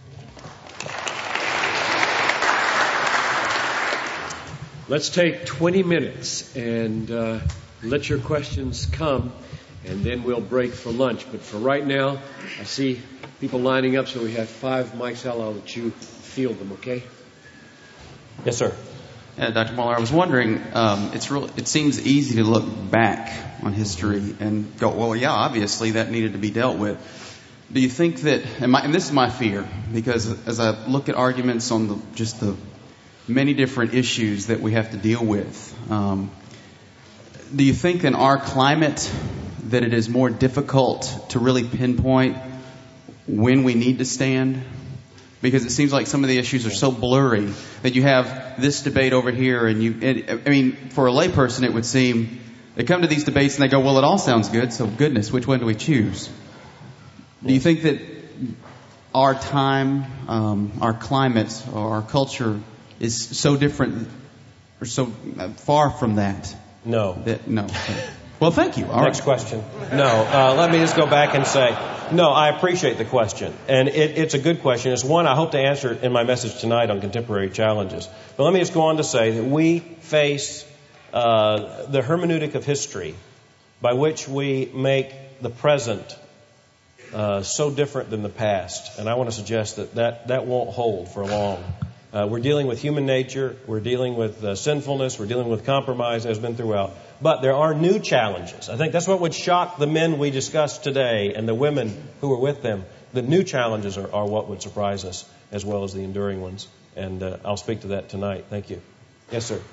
Let's take twenty minutes and uh, let your questions come, and then we'll break for lunch. But for right now, I see people lining up, so we have five mics. I'll let you field them, okay? Yes, sir. Yeah, Doctor Muller, I was wondering, um, it's real, it seems easy to look back on history and go, well, yeah, obviously that needed to be dealt with. Do you think that, and, my, and this is my fear, because as I look at arguments on the, just the many different issues that we have to deal with, um, do you think in our climate that it is more difficult to really pinpoint when we need to stand? Because it seems like some of the issues are so blurry that you have this debate over here, and you, it, I mean, for a layperson, it would seem they come to these debates and they go, well, it all sounds good, so goodness, which one do we choose? Do you think that our time, um, our climate, or our culture is so different or so far from that? No. That, no. Well, thank you. All Next right. question. No. Uh, let me just go back and say, no, I appreciate the question. And it, it's a good question. It's one I hope to answer in my message tonight on contemporary challenges. But let me just go on to say that we face uh, the hermeneutic of history by which we make the present uh, so different than the past. And I want to suggest that that, that won't hold for long. Uh, we're dealing with human nature. We're dealing with uh, sinfulness. We're dealing with compromise, as has been throughout. But there are new challenges. I think that's what would shock the men we discussed today and the women who were with them. The new challenges are, are what would surprise us, as well as the enduring ones. And uh, I'll speak to that tonight. Thank you. Yes, sir.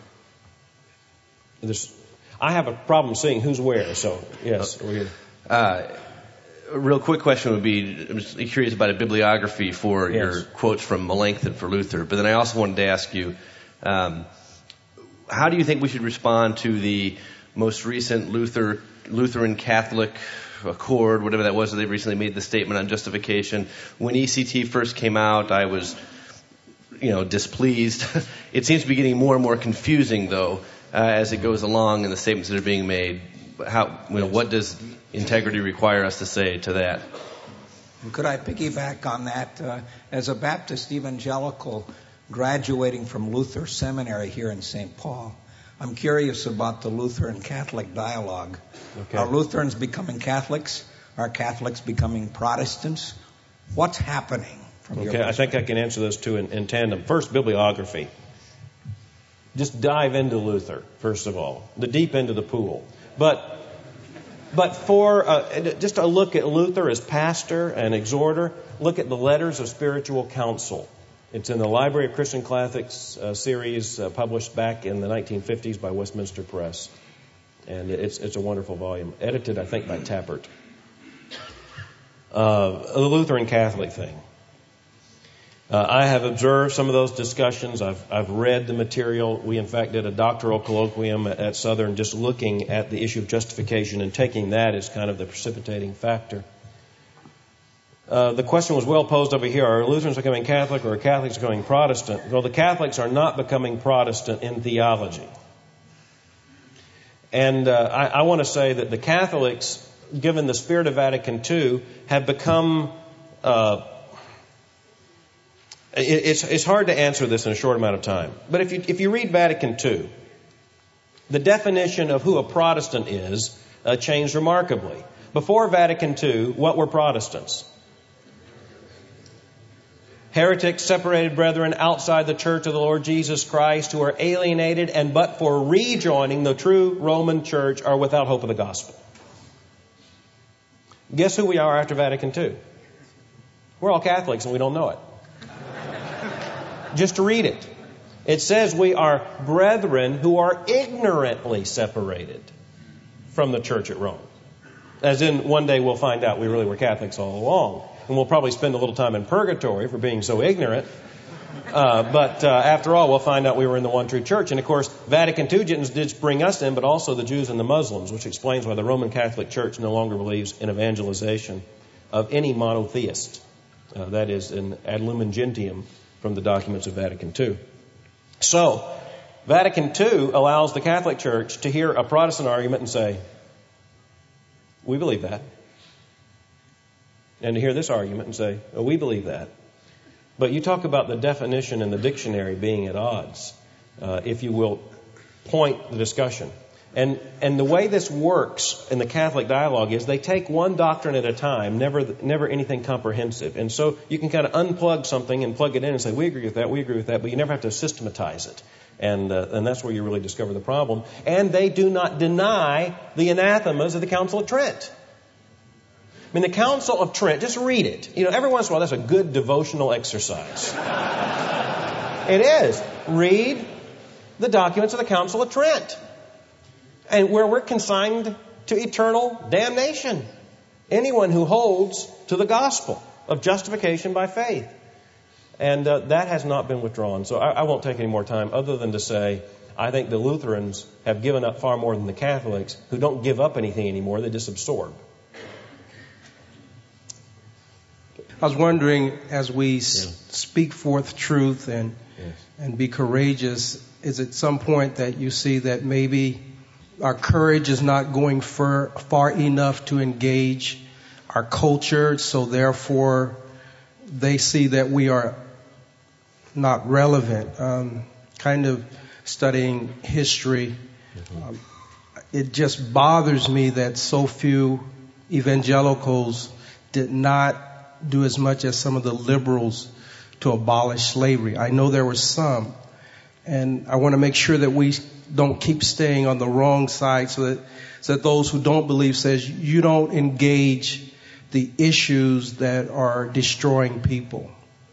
There's, I have a problem seeing who's where, so yes, we're here. Uh, a real quick question would be, I'm just curious about a bibliography for Yes. your quotes from Melanchthon for Luther. But then I also wanted to ask you, um, how do you think we should respond to the most recent Luther Lutheran Catholic Accord, whatever that was, that they recently made the statement on justification? When E C T first came out, I was, you know, displeased. It seems to be getting more and more confusing, though, uh, as it goes along in the statements that are being made. How, you know, what does integrity require us to say to that? Could I piggyback on that? Uh, as a Baptist evangelical graduating from Luther Seminary here in Saint Paul, I'm curious about the Lutheran Catholic dialogue. Okay. Are Lutherans becoming Catholics? Are Catholics becoming Protestants? What's happening from your Okay, I think I can answer those two in, in tandem. First, bibliography. Just dive into Luther, first of all, the deep end of the pool. But but for uh, just a look at Luther as pastor and exhorter, look at the Letters of Spiritual Counsel. It's in the Library of Christian Classics uh, series uh, published back in the nineteen fifties by Westminster Press. And it's it's a wonderful volume, edited, I think, by Tappert. Uh, the Lutheran Catholic thing. Uh, I have observed some of those discussions. I've I've read the material. We, in fact, did a doctoral colloquium at, at Southern just looking at the issue of justification and taking that as kind of the precipitating factor. Uh, the question was well posed over here. Are Lutherans becoming Catholic or are Catholics becoming Protestant? Well, the Catholics are not becoming Protestant in theology. And uh, I, I want to say that the Catholics, given the spirit of Vatican Two, have become... Uh, it, it's, it's hard to answer this in a short amount of time. But if you, if you read Vatican Two, the definition of who a Protestant is uh, changed remarkably. Before Vatican Two, what were Protestants? Heretics, separated brethren outside the church of the Lord Jesus Christ, who are alienated and but for rejoining the true Roman church are without hope of the gospel. Guess who we are after Vatican Two? We're all Catholics and we don't know it. Just to read it. It says we are brethren who are ignorantly separated from the church at Rome. As in, one day we'll find out we really were Catholics all along. And we'll probably spend a little time in purgatory for being so ignorant. Uh, but uh, after all, we'll find out we were in the one true church. And of course, Vatican two didn't just bring us in, but also the Jews and the Muslims, which explains why the Roman Catholic Church no longer believes in evangelization of any monotheist. Uh, that is an ad lumen gentium from the documents of Vatican two. So, Vatican two allows the Catholic Church to hear a Protestant argument and say, we believe that. And to hear this argument and say, oh, we believe that. But you talk about the definition in the dictionary being at odds, uh, if you will point the discussion. And and the way this works in the Catholic dialogue is they take one doctrine at a time, never never anything comprehensive. And so you can kind of unplug something and plug it in and say, we agree with that, we agree with that, but you never have to systematize it. And uh, and that's where you really discover the problem. And they do not deny the anathemas of the Council of Trent. I mean, the Council of Trent, just read it. You know, every once in a while, that's a good devotional exercise. It is. Read the documents of the Council of Trent. And where we're consigned to eternal damnation. Anyone who holds to the gospel of justification by faith. And uh, that has not been withdrawn. So I, I won't take any more time other than to say, I think the Lutherans have given up far more than the Catholics, who don't give up anything anymore, they just absorb. I was wondering, as we yeah. s- speak forth truth and yes. and be courageous, is at some point that you see that maybe our courage is not going far, far enough to engage our culture, so therefore they see that we are not relevant. Um, kind of studying history, mm-hmm. um, it just bothers me that so few evangelicals did not do as much as some of the liberals to abolish slavery. I know there were some, and I want to make sure that we don't keep staying on the wrong side, so that so that those who don't believe says you don't engage the issues that are destroying people.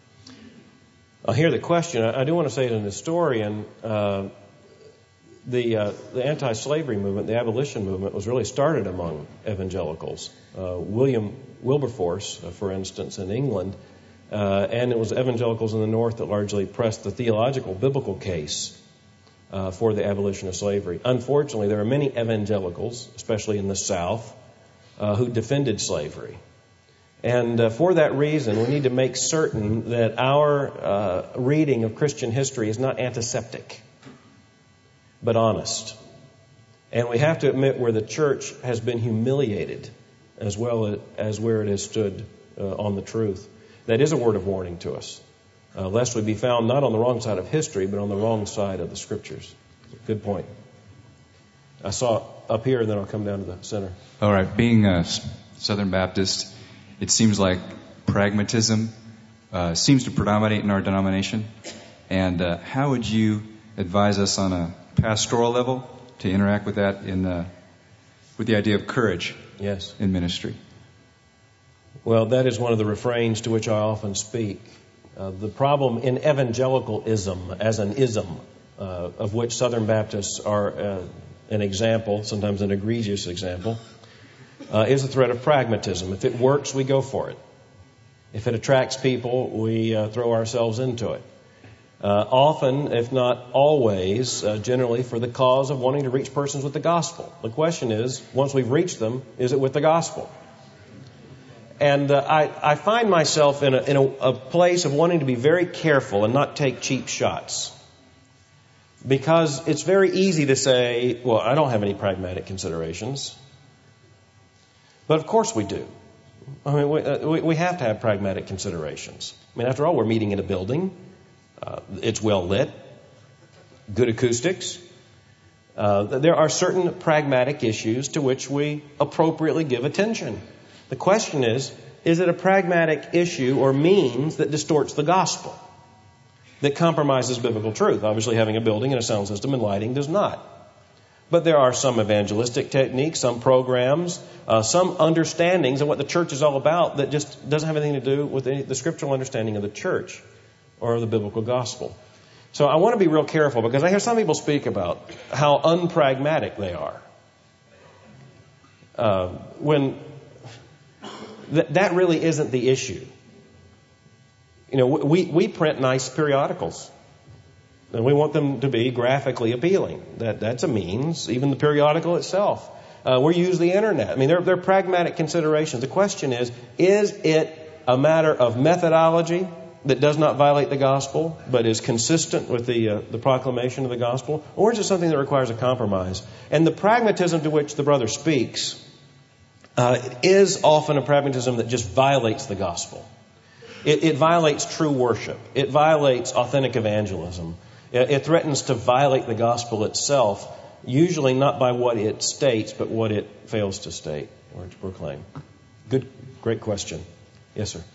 I hear the question. I do want to say it in the story, and uh, the uh, the anti-slavery movement, the abolition movement, was really started among evangelicals. Uh, William Wilberforce, uh, for instance, in England, uh, and it was evangelicals in the North that largely pressed the theological, biblical case uh, for the abolition of slavery. Unfortunately, there are many evangelicals, especially in the South, uh, who defended slavery. And uh, for that reason, we need to make certain that our uh, reading of Christian history is not antiseptic, but honest. And we have to admit where the church has been humiliated, as well as where it has stood uh, on the truth. That is a word of warning to us, uh, lest we be found not on the wrong side of history, but on the wrong side of the Scriptures. Good point. I saw up here, and then I'll come down to the center. All right. Being a Southern Baptist, it seems like pragmatism uh, seems to predominate in our denomination. And uh, how would you advise us on a pastoral level to interact with that in uh, with the idea of courage? Yes. In ministry? Well, that is one of the refrains to which I often speak. Uh, the problem in evangelicalism, as an ism, uh, of which Southern Baptists are uh, an example, sometimes an egregious example, uh, is the threat of pragmatism. If it works, we go for it. If it attracts people, we uh, throw ourselves into it. Uh, often, if not always, uh, generally for the cause of wanting to reach persons with the gospel. The question is, once we've reached them, is it with the gospel? And uh, I, I find myself in, a, in a, a place of wanting to be very careful and not take cheap shots. Because it's very easy to say, well, I don't have any pragmatic considerations. But of course we do. I mean, we, uh, we, we have to have pragmatic considerations. I mean, after all, we're meeting in a building. Uh, it's well lit, good acoustics. Uh, there are certain pragmatic issues to which we appropriately give attention. The question is, is it a pragmatic issue or means that distorts the gospel, that compromises biblical truth? Obviously, having a building and a sound system and lighting does not. But there are some evangelistic techniques, some programs, uh, some understandings of what the church is all about that just doesn't have anything to do with any, the scriptural understanding of the church or the biblical gospel. So I want to be real careful, because I hear some people speak about how unpragmatic they are. Uh, when th- that really isn't the issue. You know, we, we print nice periodicals. And we want them to be graphically appealing. That, that's a means, even the periodical itself. Uh, we use the internet. I mean, they're, they're pragmatic considerations. The question is, is it a matter of methodology that does not violate the gospel, but is consistent with the uh, the proclamation of the gospel? Or is it something that requires a compromise? And the pragmatism to which the brother speaks uh, is often a pragmatism that just violates the gospel. It, it violates true worship. It violates authentic evangelism. It, it threatens to violate the gospel itself, usually not by what it states, but what it fails to state or to proclaim. Good, great question. Yes, sir.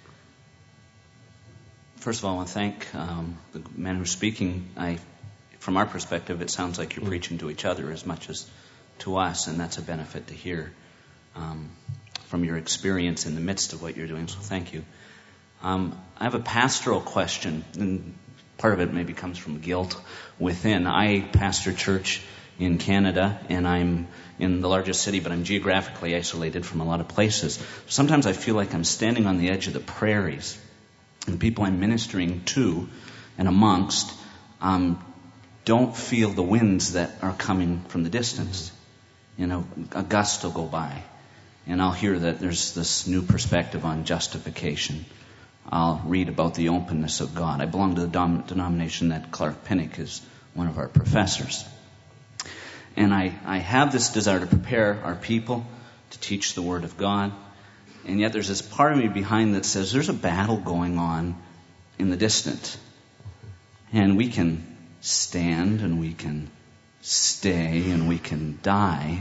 First of all, I want to thank um, the man who's speaking. I, from our perspective, it sounds like you're mm. preaching to each other as much as to us, and that's a benefit to hear um, from your experience in the midst of what you're doing. So thank you. Um, I have a pastoral question, and part of it maybe comes from guilt within. I pastor church in Canada, and I'm in the largest city, but I'm geographically isolated from a lot of places. Sometimes I feel like I'm standing on the edge of the prairies. And the people I'm ministering to and amongst um, don't feel the winds that are coming from the distance. You know, a gust will go by, and I'll hear that there's this new perspective on justification. I'll read about the openness of God. I belong to the dom- denomination that Clark Pinnock is one of our professors. And I, I have this desire to prepare our people to teach the Word of God. And yet there's this part of me behind that says there's a battle going on in the distant. And we can stand and we can stay and we can die.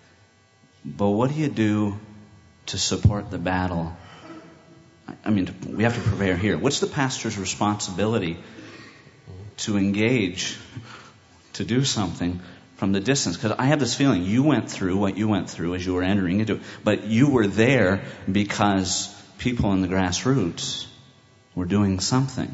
But what do you do to support the battle? I mean, we have to prepare here. What's the pastor's responsibility to engage, to do something from the distance? Because I have this feeling you went through what you went through as you were entering into it, but you were there because people in the grassroots were doing something.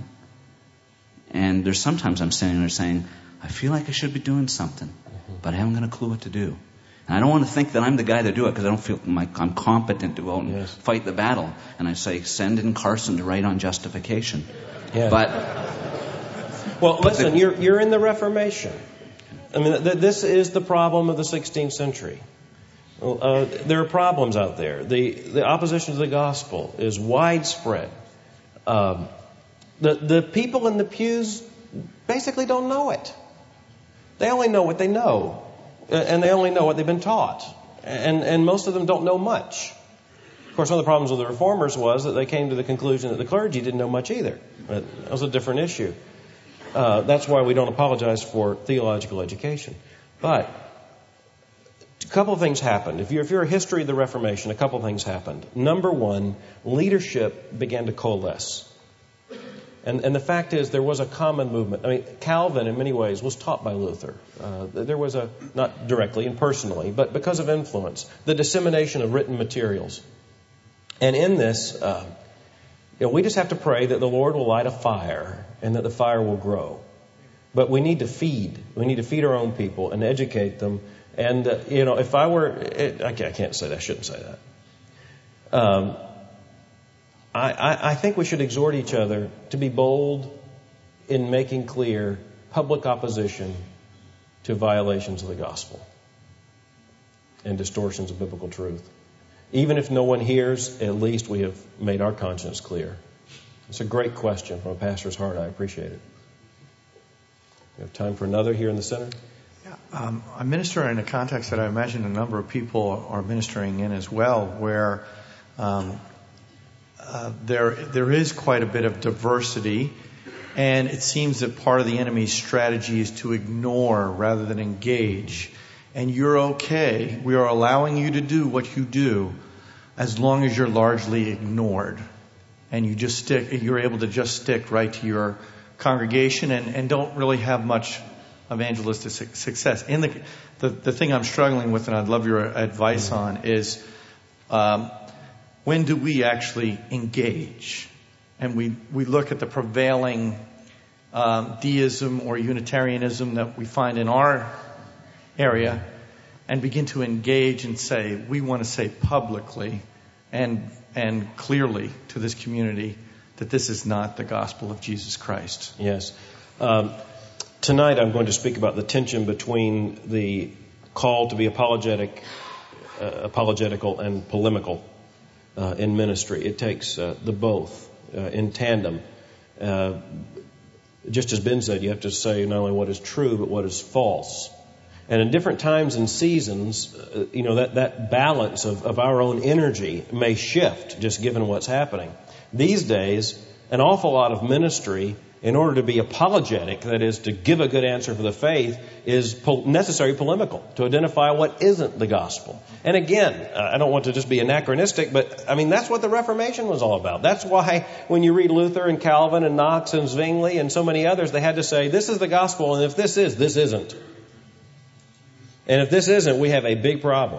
And there's sometimes I'm standing there saying, I feel like I should be doing something, but I haven't got a clue what to do. And I don't want to think that I'm the guy to do it because I don't feel like I'm competent to go out and yes. fight the battle. And I say, send in Carson to write on justification. Yeah. But well, but listen, the, you're you're in the Reformation. I mean, th- this is the problem of the sixteenth century. Uh, there are problems out there. The the opposition to the gospel is widespread. Um, the the people in the pews basically don't know it. They only know what they know. And they only know what they've been taught. And, and most of them don't know much. Of course, one of the problems with the reformers was that they came to the conclusion that the clergy didn't know much either. But that was a different issue. Uh, that's why we don't apologize for theological education. But a couple of things happened. If you're, if you're a history of the Reformation, a couple of things happened. Number one, leadership began to coalesce. And, and the fact is, there was a common movement. I mean, Calvin, in many ways, was taught by Luther. Uh, there was a, not directly and personally, but because of influence, the dissemination of written materials. And in this, uh, you know, we just have to pray that the Lord will light a fire and that the fire will grow. But we need to feed. We need to feed our own people and educate them. And, uh, you know, if I were, it, I can't say that. I shouldn't say that. Um, I, I think we should exhort each other to be bold in making clear public opposition to violations of the gospel and distortions of biblical truth. Even if no one hears, at least we have made our conscience clear. It's a great question from a pastor's heart. I appreciate it. We have time for another here in the center. Yeah, um, I minister in a context that I imagine a number of people are ministering in as well, where um, Uh, there, there is quite a bit of diversity, and it seems that part of the enemy's strategy is to ignore rather than engage. And you're okay. We are allowing you to do what you do as long as you're largely ignored. And you just stick, you're able to just stick right to your congregation and, and don't really have much evangelistic success. In the, the, the thing I'm struggling with, and I'd love your advice on, is, um, when do we actually engage? And we, we look at the prevailing um, deism or Unitarianism that we find in our area and begin to engage and say, we want to say publicly and and clearly to this community that this is not the gospel of Jesus Christ. Yes. Um, tonight I'm going to speak about the tension between the call to be apologetic, uh, apologetical and polemical uh, in ministry. It takes uh, the both uh, in tandem. Uh, just as Ben said, you have to say not only what is true, but what is false. And in different times and seasons, uh, you know, that, that balance of, of our own energy may shift just given what's happening. These days, an awful lot of ministry, in order to be apologetic, that is, to give a good answer for the faith, is po- necessary polemical, to identify what isn't the gospel. And again, uh, I don't want to just be anachronistic, but I mean, that's what the Reformation was all about. That's why when you read Luther and Calvin and Knox and Zwingli and so many others, they had to say, this is the gospel, and if this is, this isn't. And if this isn't, we have a big problem.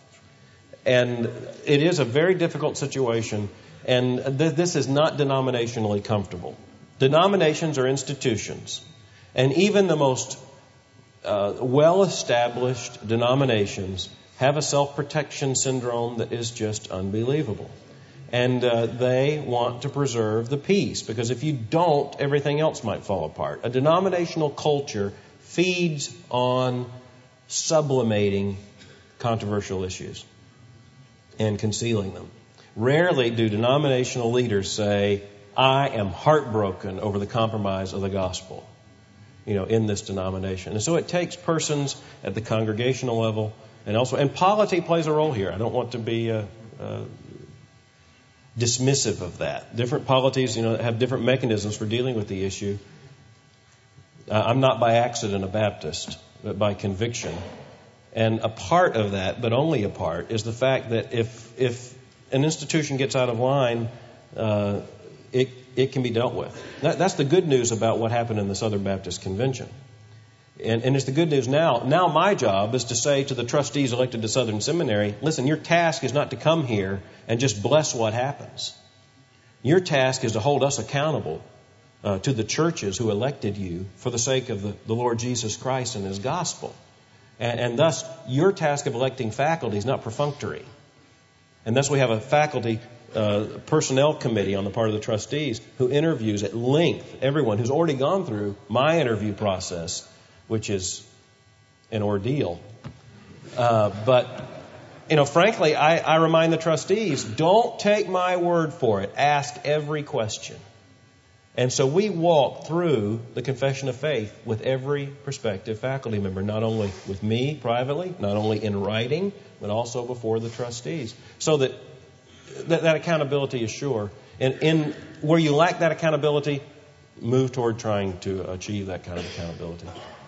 And it is a very difficult situation, and th- this is not denominationally comfortable. Denominations are institutions, and even the most uh, well-established denominations have a self-protection syndrome that is just unbelievable. And uh, they want to preserve the peace, because if you don't, everything else might fall apart. A denominational culture feeds on sublimating controversial issues and concealing them. Rarely do denominational leaders say, I am heartbroken over the compromise of the gospel, you know, in this denomination. And so it takes persons at the congregational level, and also, and polity plays a role here. I don't want to be uh, uh, dismissive of that. Different polities, you know, have different mechanisms for dealing with the issue. Uh, I'm not by accident a Baptist, but by conviction. And a part of that, but only a part, is the fact that if if an institution gets out of line, uh, It, it can be dealt with. That, that's the good news about what happened in the Southern Baptist Convention. And, and it's the good news now. Now my job is to say to the trustees elected to Southern Seminary, listen, your task is not to come here and just bless what happens. Your task is to hold us accountable uh, to the churches who elected you for the sake of the, the Lord Jesus Christ and His gospel. And, and thus, your task of electing faculty is not perfunctory. And thus we have a faculty Uh, personnel committee on the part of the trustees who interviews at length everyone who's already gone through my interview process, which is an ordeal. Uh, but, you know, frankly, I, I remind the trustees, don't take my word for it. Ask every question. And so we walk through the confession of faith with every prospective faculty member, not only with me privately, not only in writing, but also before the trustees, so that That, that accountability is sure. And in where you lack that accountability, move toward trying to achieve that kind of accountability.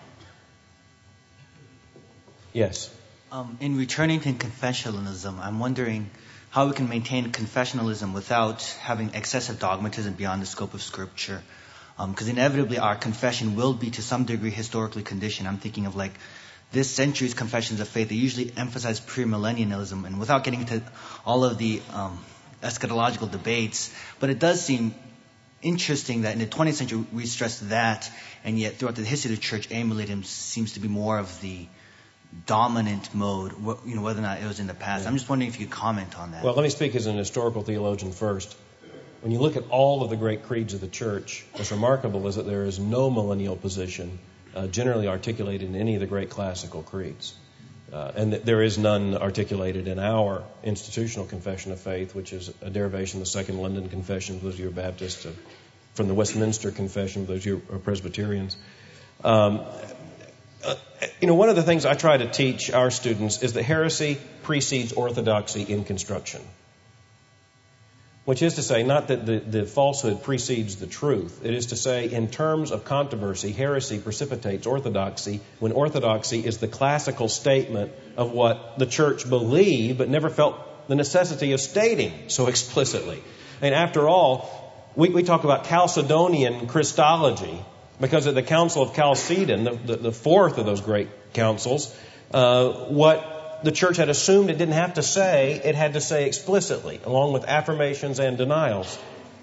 Yes? Um, in returning to confessionalism, I'm wondering how we can maintain confessionalism without having excessive dogmatism beyond the scope of Scripture. Because um, inevitably our confession will be to some degree historically conditioned. I'm thinking of like this century's confessions of faith. They usually emphasize premillennialism, and without getting into all of the um, eschatological debates, but it does seem interesting that in the twentieth century we stressed that, and yet throughout the history of the church, amillennialism seems to be more of the dominant mode, you know, whether or not it was in the past. Yeah. I'm just wondering if you could comment on that. Well, let me speak as an historical theologian first. When you look at all of the great creeds of the church, what's remarkable is that there is no millennial position Uh, generally articulated in any of the great classical creeds. Uh, and th- there is none articulated in our institutional confession of faith, which is a derivation of the Second London Confession, for those of you who are Baptists, uh, from the Westminster Confession, for those of you who are Presbyterians. Um, uh, you know, one of the things I try to teach our students is that heresy precedes orthodoxy in construction. Which is to say, not that the, the falsehood precedes the truth. It is to say, in terms of controversy, heresy precipitates orthodoxy, when orthodoxy is the classical statement of what the church believed, but never felt the necessity of stating so explicitly. I mean, after all, we, we talk about Chalcedonian Christology, because at the Council of Chalcedon, the, the, the fourth of those great councils, uh, what the church had assumed it didn't have to say, it had to say explicitly, along with affirmations and denials.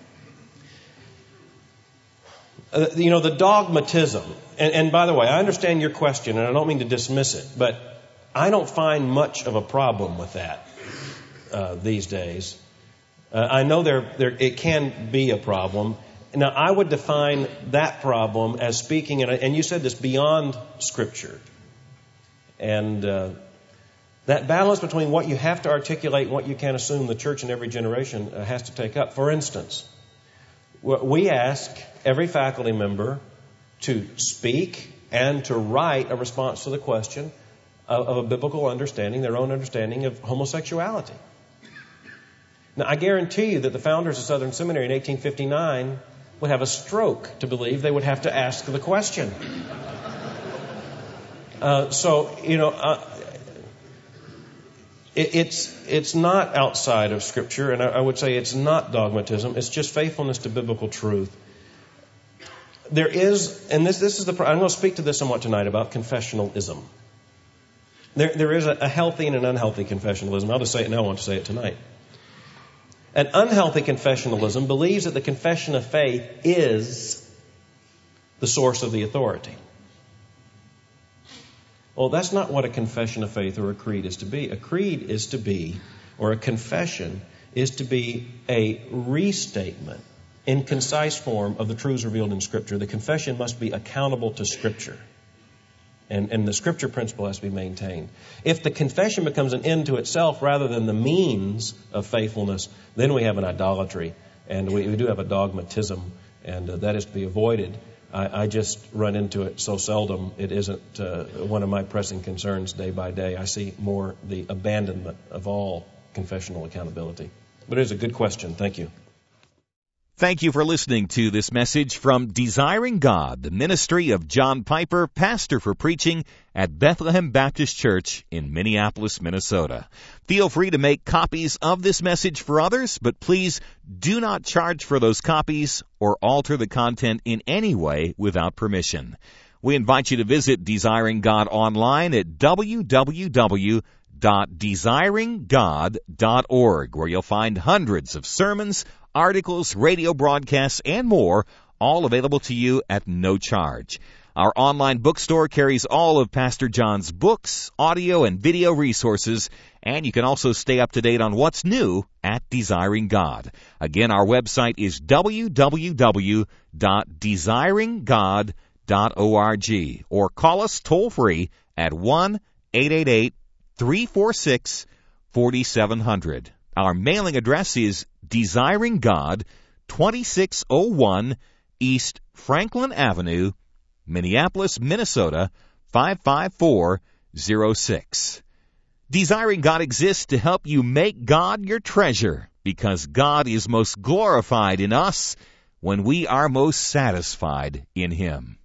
Uh, you know, the dogmatism, and, and by the way, I understand your question, and I don't mean to dismiss it, but I don't find much of a problem with that uh, these days. Uh, I know there, there it can be a problem. Now, I would define that problem as speaking, and, and you said this, beyond Scripture. And uh, that balance between what you have to articulate and what you can assume the church in every generation uh, has to take up. For instance, we ask every faculty member to speak and to write a response to the question of, of a biblical understanding, their own understanding of homosexuality. Now, I guarantee you that the founders of Southern Seminary in eighteen fifty-nine would have a stroke to believe they would have to ask the question. Uh, so, you know, uh, it, it's it's not outside of Scripture, and I, I would say it's not dogmatism. It's just faithfulness to biblical truth. There is, and this this is the. I'm going to speak to this somewhat tonight about confessionalism. There there is a, a healthy and an unhealthy confessionalism. I'll just say it now. I want to say it tonight. An unhealthy confessionalism believes that the confession of faith is the source of the authority. Well, that's not what a confession of faith or a creed is to be. A creed is to be, or a confession is to be a restatement in concise form of the truths revealed in Scripture. The confession must be accountable to Scripture. And, and the Scripture principle has to be maintained. If the confession becomes an end to itself rather than the means of faithfulness, then we have an idolatry, and we, we do have a dogmatism, and uh, that is to be avoided. I, I just run into it so seldom, it isn't uh, one of my pressing concerns day by day. I see more the abandonment of all confessional accountability. But it is a good question. Thank you. Thank you for listening to this message from Desiring God, the ministry of John Piper, pastor for preaching at Bethlehem Baptist Church in Minneapolis, Minnesota. Feel free to make copies of this message for others, but please do not charge for those copies or alter the content in any way without permission. We invite you to visit Desiring God online at w w w dot desiring god dot org, where you'll find hundreds of sermons, articles, radio broadcasts, and more, all available to you at no charge. Our online bookstore carries all of Pastor John's books, audio, and video resources, and you can also stay up to date on what's new at Desiring God. Again, our website is w w w dot desiring god dot org, or call us toll-free at one eight eight eight, three four six, four seven zero zero. Our mailing address is Desiring God, twenty-six oh one East Franklin Avenue, Minneapolis, Minnesota, five five four zero six. Desiring God exists to help you make God your treasure, because God is most glorified in us when we are most satisfied in Him.